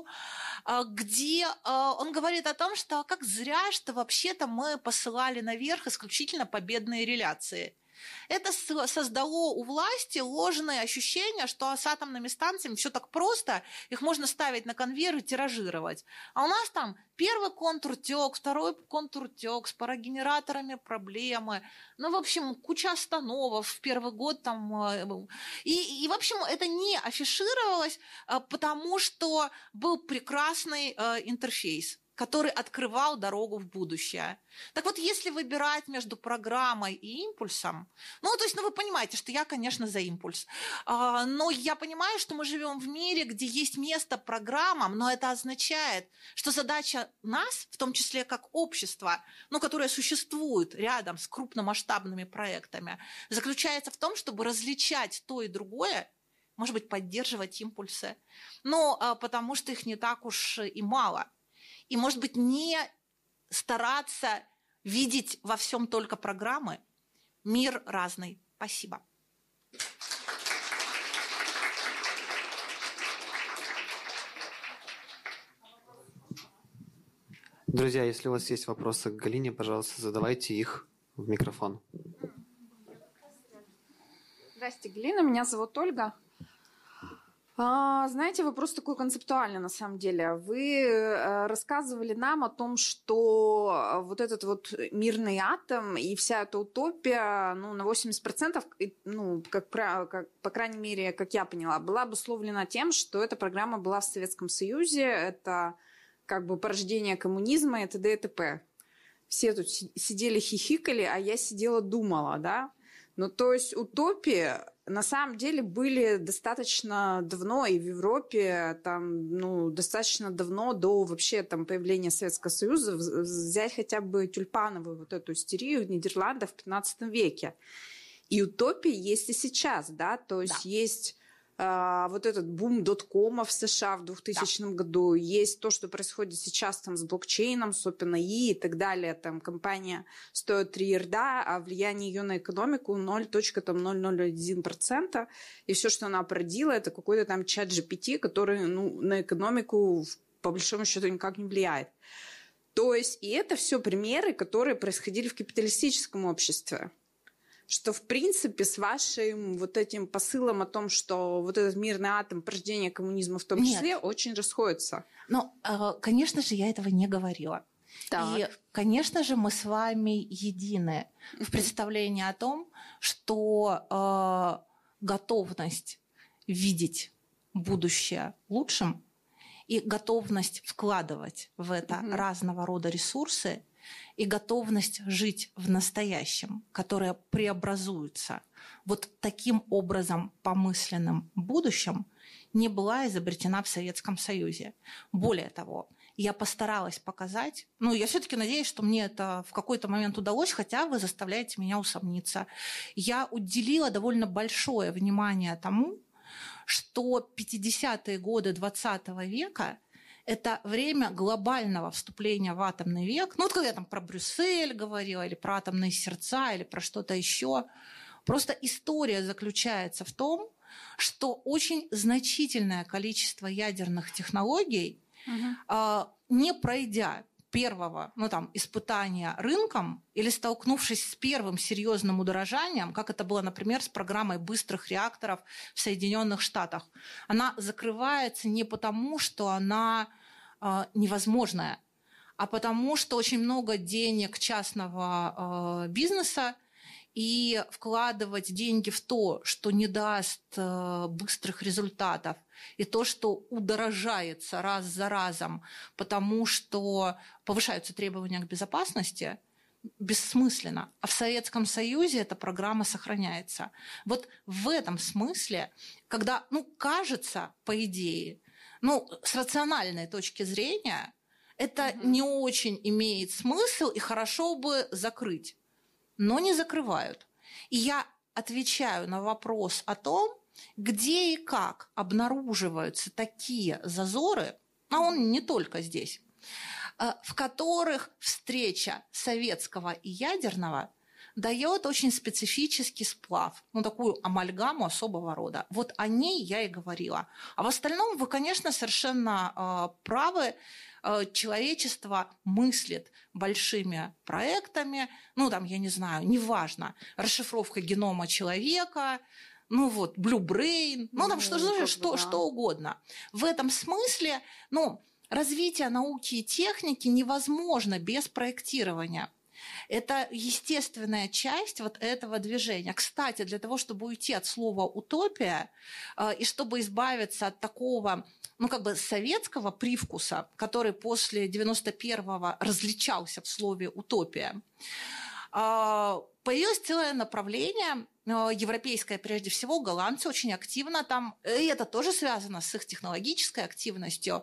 S2: где он говорит о том, что как зря, что вообще-то мы посылали наверх исключительно победные реляции. Это создало у власти ложные ощущения, что с атомными станциями все так просто, их можно ставить на конвейер и тиражировать. А у нас там первый контур тек, второй контур тек, с парогенераторами проблемы. Ну, в общем, куча остановок в первый год там. И, и в общем, это не афишировалось, потому что был прекрасный интерфейс, который открывал дорогу в будущее. Так вот, если выбирать между программой и импульсом, ну, то есть, ну, вы понимаете, что я, конечно, за импульс, но я понимаю, что мы живем в мире, где есть место программам, но это означает, что задача нас, в том числе как общества, ну, которое существует рядом с крупномасштабными проектами, заключается в том, чтобы различать то и другое, может быть, поддерживать импульсы, но потому что их не так уж и мало. И, может быть, не стараться видеть во всем только программы. Мир разный. Спасибо.
S1: Друзья, если у вас есть вопросы к Галине, пожалуйста, задавайте их в микрофон.
S3: Здравствуйте, Галина. Меня зовут Ольга. А, знаете, вопрос такой концептуальный на самом деле. Вы э, рассказывали нам о том, что вот этот вот мирный атом и вся эта утопия, ну, на восемьдесят процентов, ну, как, как, по крайней мере, как я поняла, была обусловлена тем, что эта программа была в Советском Союзе, это как бы порождение коммунизма и т.д. и т.п. Все тут сидели, хихикали, а я сидела, думала, да? Ну, то есть утопии на самом деле были достаточно давно и в Европе, там, ну, достаточно давно до вообще там появления Советского Союза. Взять хотя бы тюльпановую вот эту истерию в Нидерландах в пятнадцатом веке. И утопии есть и сейчас, да, то есть да. есть а, вот этот бум доткома в США в двухтысячном да. году, есть то, что происходит сейчас там с блокчейном, с OpenAI и так далее, там компания стоит три ярда, а влияние ее на экономику ноль целых ноль ноль один процента, и все, что она породила, это какой-то там чат джи пи ти, который, ну, на экономику по большому счету никак не влияет. То есть и это все примеры, которые происходили в капиталистическом обществе. Что, в принципе, с вашим вот этим посылом о том, что вот этот мирный атом, порождение коммунизма в том числе, Нет. очень расходится.
S2: Ну, конечно же, я этого не говорила. Так. И, конечно же, мы с вами едины в представлении о том, что э, готовность видеть будущее лучшим и готовность вкладывать в это mm-hmm. разного рода ресурсы и готовность жить в настоящем, которая преобразуется вот таким образом помысленным будущим, не была изобретена в Советском Союзе. Более того, я постаралась показать, ну, я все-таки надеюсь, что мне это в какой-то момент удалось, хотя вы заставляете меня усомниться. Я уделила довольно большое внимание тому, что пятидесятые годы двадцатого века – это время глобального вступления в атомный век. Ну, вот когда я там про Брюссель говорила, или про атомные сердца, или про что-то еще. Просто история заключается в том, что очень значительное количество ядерных технологий, Uh-huh. не пройдя первого ну, там, испытания рынком или столкнувшись с первым серьезным удорожанием, как это было, например, с программой быстрых реакторов в Соединенных Штатах, она закрывается не потому, что она э, невозможная, а потому, что очень много денег частного э, бизнеса, и вкладывать деньги в то, что не даст э, быстрых результатов, и то, что удорожается раз за разом, потому что повышаются требования к безопасности, бессмысленно. А в Советском Союзе эта программа сохраняется. Вот в этом смысле, когда, ну, кажется, по идее, ну, с рациональной точки зрения, это Mm-hmm. не очень имеет смысл и хорошо бы закрыть. Но не закрывают. И я отвечаю на вопрос о том, где и как обнаруживаются такие зазоры, а он не только здесь, в которых встреча советского и ядерного дает очень специфический сплав, ну, такую амальгаму особого рода. Вот о ней я и говорила. А в остальном вы, конечно, совершенно э, правы. Человечество мыслит большими проектами, ну, там, я не знаю, неважно, расшифровка генома человека, ну, вот, Blue Brain, ну, там, ну, что, что, что, да. что угодно. В этом смысле, ну, развитие науки и техники невозможно без проектирования. Это естественная часть вот этого движения. Кстати, для того, чтобы уйти от слова «утопия» э, и чтобы избавиться от такого, ну, как бы советского привкуса, который после девяносто первого различался в слове «утопия», э, появилось целое направление, э, европейское прежде всего, голландцы очень активно там, и это тоже связано с их технологической активностью,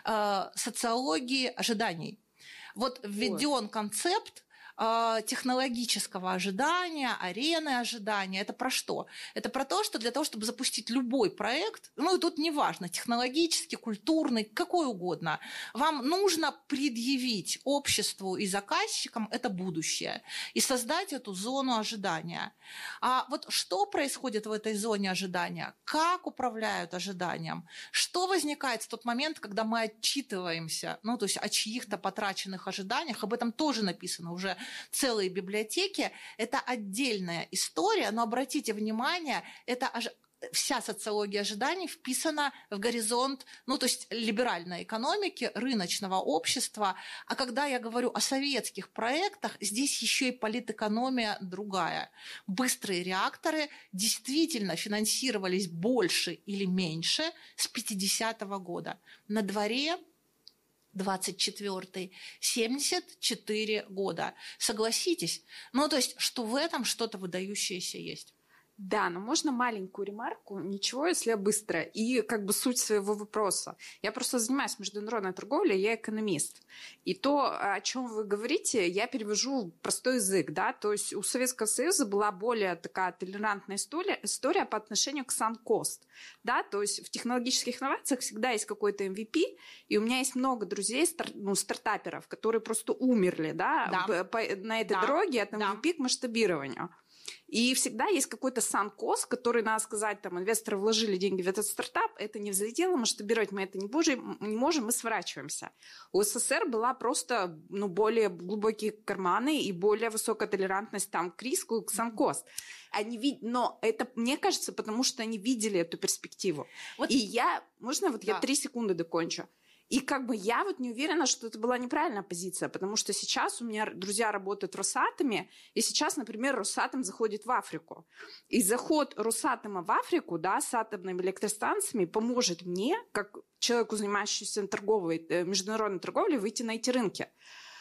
S2: э, социологии ожиданий. Вот введен концепт технологического ожидания, арены ожидания. Это про что? Это про то, что для того, чтобы запустить любой проект, ну и тут неважно, технологический, культурный, какой угодно, вам нужно предъявить обществу и заказчикам это будущее и создать эту зону ожидания. А вот что происходит в этой зоне ожидания? Как управляют ожиданием? Что возникает в тот момент, когда мы отчитываемся, ну то есть о чьих-то потраченных ожиданиях? Об этом тоже написано уже целые библиотеки. Это отдельная история, но обратите внимание, это ож... вся социология ожиданий вписана в горизонт, ну, то есть либеральной экономики, рыночного общества. А когда я говорю о советских проектах, здесь еще и политэкономия другая. Быстрые реакторы действительно финансировались больше или меньше с пятидесятого года. На дворе двадцать четвёртый, семьдесят четыре года. Согласитесь? Ну, то есть, что в этом что-то выдающееся есть.
S3: Да, но можно маленькую ремарку? Ничего, если я быстро. И как бы суть своего вопроса. Я просто занимаюсь международной торговлей, я экономист. И то, о чем вы говорите, я перевожу в простой язык. Да? То есть у Советского Союза была более такая толерантная история, история по отношению к sunk-cost. Да? То есть в технологических инновациях всегда есть какой-то эм ви пи, и у меня есть много друзей, стар, ну, стартаперов, которые просто умерли, да? Да. По, на этой да. дороге от эм ви пи да. к масштабированию. И всегда есть какой-то сан-кост, который, надо сказать, там, инвесторы вложили деньги в этот стартап, это не взлетело, масштабировать мы это не можем, не можем, мы сворачиваемся. У СССР была просто ну, более глубокие карманы и более высокая толерантность там, к риску, к сан-кост. Они вид... Но это, мне кажется, потому что они видели эту перспективу. Вот... И я, можно вот да. я три секунды докончу? И как бы я вот не уверена, что это была неправильная позиция, потому что сейчас у меня друзья работают в Росатоме, и сейчас, например, Росатом заходит в Африку. И заход Росатома в Африку, да, с атомными электростанциями поможет мне, как человеку, занимающемуся торговой, международной торговлей, выйти на эти рынки.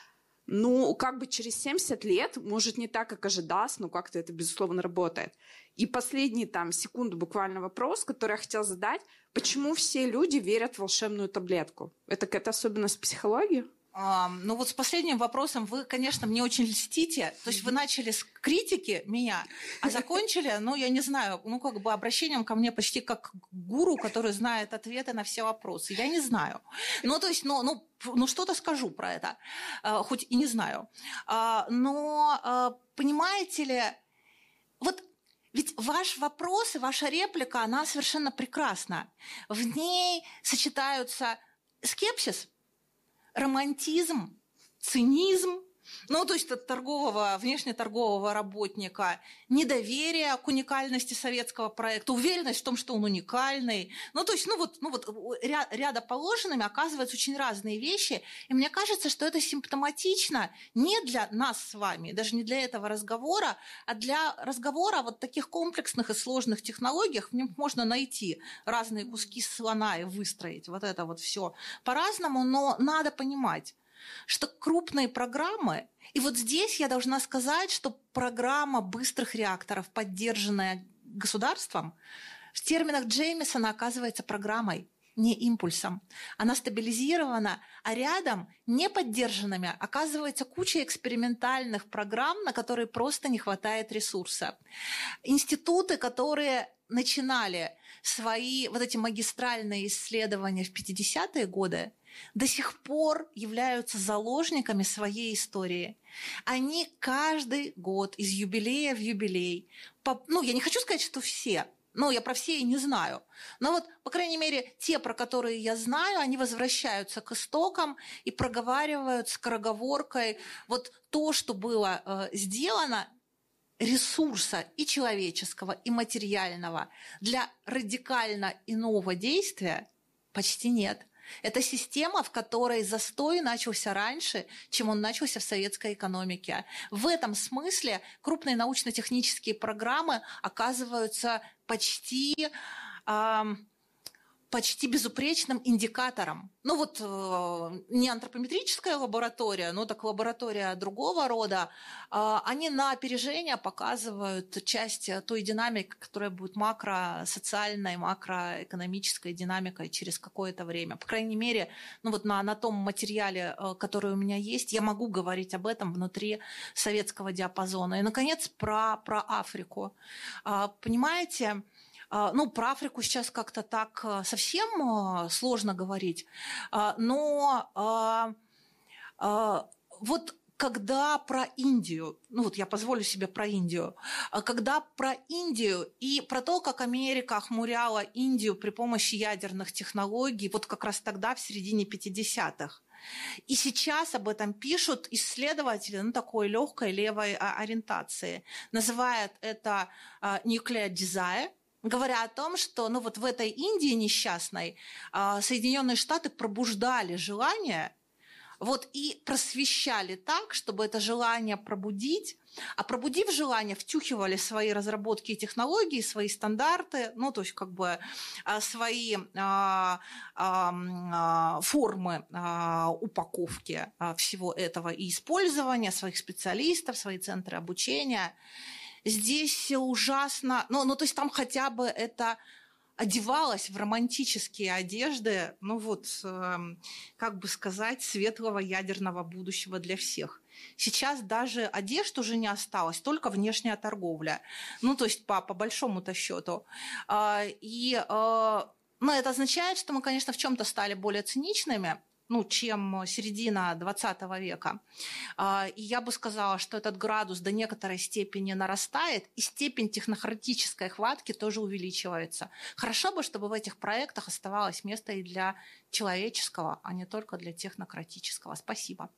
S3: Ну, как бы через семьдесят лет, может, не так, как ожидалось, но как-то это, безусловно, работает. И последний там секунду буквально вопрос, который я хотела задать. Почему все люди верят в волшебную таблетку? Это какая-то особенность психологии?
S2: Ну вот с последним вопросом вы, конечно, мне очень льстите. То есть вы начали с критики меня, а закончили, ну, я не знаю, ну, как бы обращением ко мне почти как к гуру, который знает ответы на все вопросы. Я не знаю. Ну, то есть, ну, ну, ну что-то скажу про это, хоть и не знаю. Но, понимаете ли, вот ведь ваш вопрос и ваша реплика, она совершенно прекрасна. В ней сочетаются скепсис, романтизм, цинизм, ну, то есть от торгового, внешнеторгового работника, недоверие к уникальности советского проекта, уверенность в том, что он уникальный. Ну, то есть, ну вот, ну, вот ря- рядоположенными оказываются очень разные вещи. И мне кажется, что это симптоматично не для нас с вами, даже не для этого разговора, а для разговора о вот таких комплексных и сложных технологиях. В нем можно найти разные куски слона и выстроить вот это вот все по-разному, но надо понимать, что крупные программы, и вот здесь я должна сказать, что программа быстрых реакторов, поддержанная государством, в терминах Джеймисона оказывается программой, не импульсом. Она стабилизирована, а рядом неподдержанными оказывается куча экспериментальных программ, на которые просто не хватает ресурса. Институты, которые начинали свои вот эти магистральные исследования в пятидесятые годы, до сих пор являются заложниками своей истории. Они каждый год из юбилея в юбилей, ну, я не хочу сказать, что все, ну, я про все и не знаю, но вот, по крайней мере, те, про которые я знаю, они возвращаются к истокам и проговаривают скороговоркой вот то, что было э, сделано, ресурса и человеческого, и материального для радикально иного действия почти нет. Это система, в которой застой начался раньше, чем он начался в советской экономике. В этом смысле крупные научно-технические программы оказываются почти, э, почти безупречным индикатором. Ну вот э, не антропометрическая лаборатория, но так лаборатория другого рода, э, они на опережение показывают часть той динамики, которая будет макросоциальной, макроэкономической динамикой через какое-то время. По крайней мере, ну вот на, на том материале, э, который у меня есть, я могу говорить об этом внутри советского диапазона. И, наконец, про, про Африку. Э, понимаете, ну, про Африку сейчас как-то так совсем сложно говорить, но вот когда про Индию, ну вот я позволю себе про Индию, когда про Индию и про то, как Америка охмуряла Индию при помощи ядерных технологий, вот как раз тогда, в середине пятидесятых, и сейчас об этом пишут исследователи, ну, такой легкой левой ориентации, называют это nuclear desire, говоря о том, что ну, вот в этой Индии несчастной Соединенные Штаты пробуждали желание вот, и просвещали так, чтобы это желание пробудить, а пробудив желание, втюхивали свои разработки и технологии, свои стандарты, ну, то есть как бы свои а, а, формы а, упаковки всего этого и использования своих специалистов, свои центры обучения. Здесь ужасно, ну, ну, то есть там хотя бы это одевалось в романтические одежды, ну вот, э, как бы сказать, светлого ядерного будущего для всех. Сейчас даже одежд уже не осталось, только внешняя торговля. Ну, то есть по, по большому-то счету. Э, и э, ну, это означает, что мы, конечно, в чем-то стали более циничными, ну, чем середина двадцатого века. И я бы сказала, что этот градус до некоторой степени нарастает, и степень технократической хватки тоже увеличивается. Хорошо бы, чтобы в этих проектах оставалось место и для человеческого, а не только для технократического. Спасибо.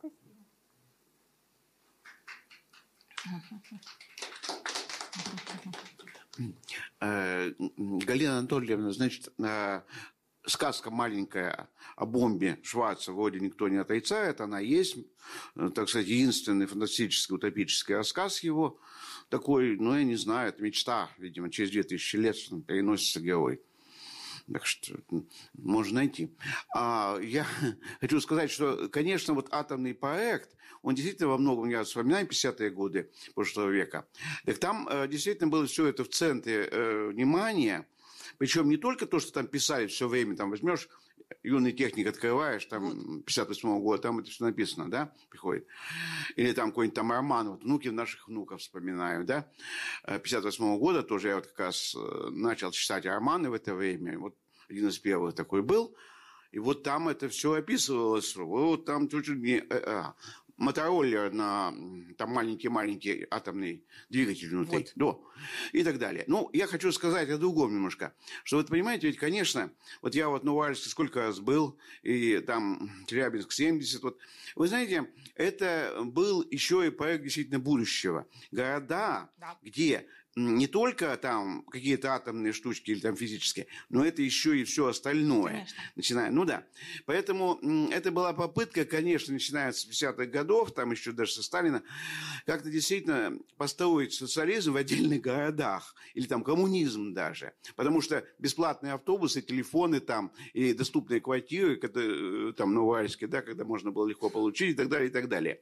S4: Галина Анатольевна, значит, сказка маленькая о бомбе Шварца вроде никто не отрицает, она есть, так сказать, единственный фантастический утопический рассказ его, такой, ну, я не знаю, это мечта, видимо, через две тысячи лет переносится герой. Так что можно найти. А я хочу сказать, что, конечно, вот атомный проект, он действительно во многом, я вспоминаю пятидесятые годы прошлого века, так там действительно было все это в центре внимания, причем не только то, что там писали все время, там возьмешь юный техник, открываешь, там пятьдесят восьмого года, там это все написано, да, приходит. Или там какой-нибудь там роман, вот внуки наших внуков вспоминаю, да. пятьдесят восьмого года тоже я вот как раз начал читать романы в это время, вот один из первых такой был, и вот там это все описывалось, вот там чуть-чуть не... мотороллер на там маленький-маленький атомный двигатель внутри, вот. Да, и так далее. Ну, я хочу сказать о другом немножко, что вот понимаете, ведь, конечно, вот я вот на Уральске сколько раз был, и там Челябинск семьдесят, вот, вы знаете, это был еще и проект действительно будущего. Города, да. Где не только там какие-то атомные штучки или там физические, но это еще и все остальное. Конечно. Начиная, ну да. Поэтому это была попытка, конечно, начиная с пятидесятых годов, там еще даже со Сталина, как-то действительно построить социализм в отдельных городах, или там коммунизм даже. Потому что бесплатные автобусы, телефоны там, и доступные квартиры, когда, там на Уральске, да, когда можно было легко получить, и так далее, и так далее.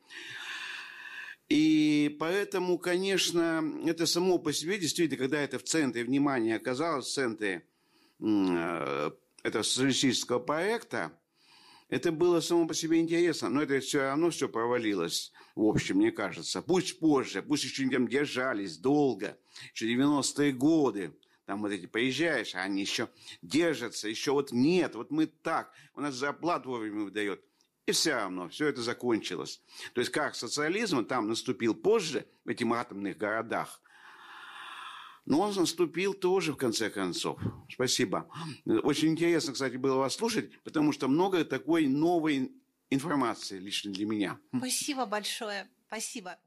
S4: И поэтому, конечно, это само по себе, действительно, когда это в центре внимания оказалось, в центре э, этого социалистического проекта, это было само по себе интересно, но это все равно все провалилось, в общем, мне кажется. Пусть позже, пусть еще там держались долго, еще девяностые годы, там вот эти поезжаешь, а они еще держатся, еще вот нет, вот мы так, у нас зарплату вовремя выдает. И все равно, все это закончилось. То есть, как социализм там наступил позже, в этих атомных городах, но он наступил тоже, в конце концов. Спасибо. Очень интересно, кстати, было вас слушать, потому что много такой новой информации лично для меня.
S2: Спасибо большое. Спасибо.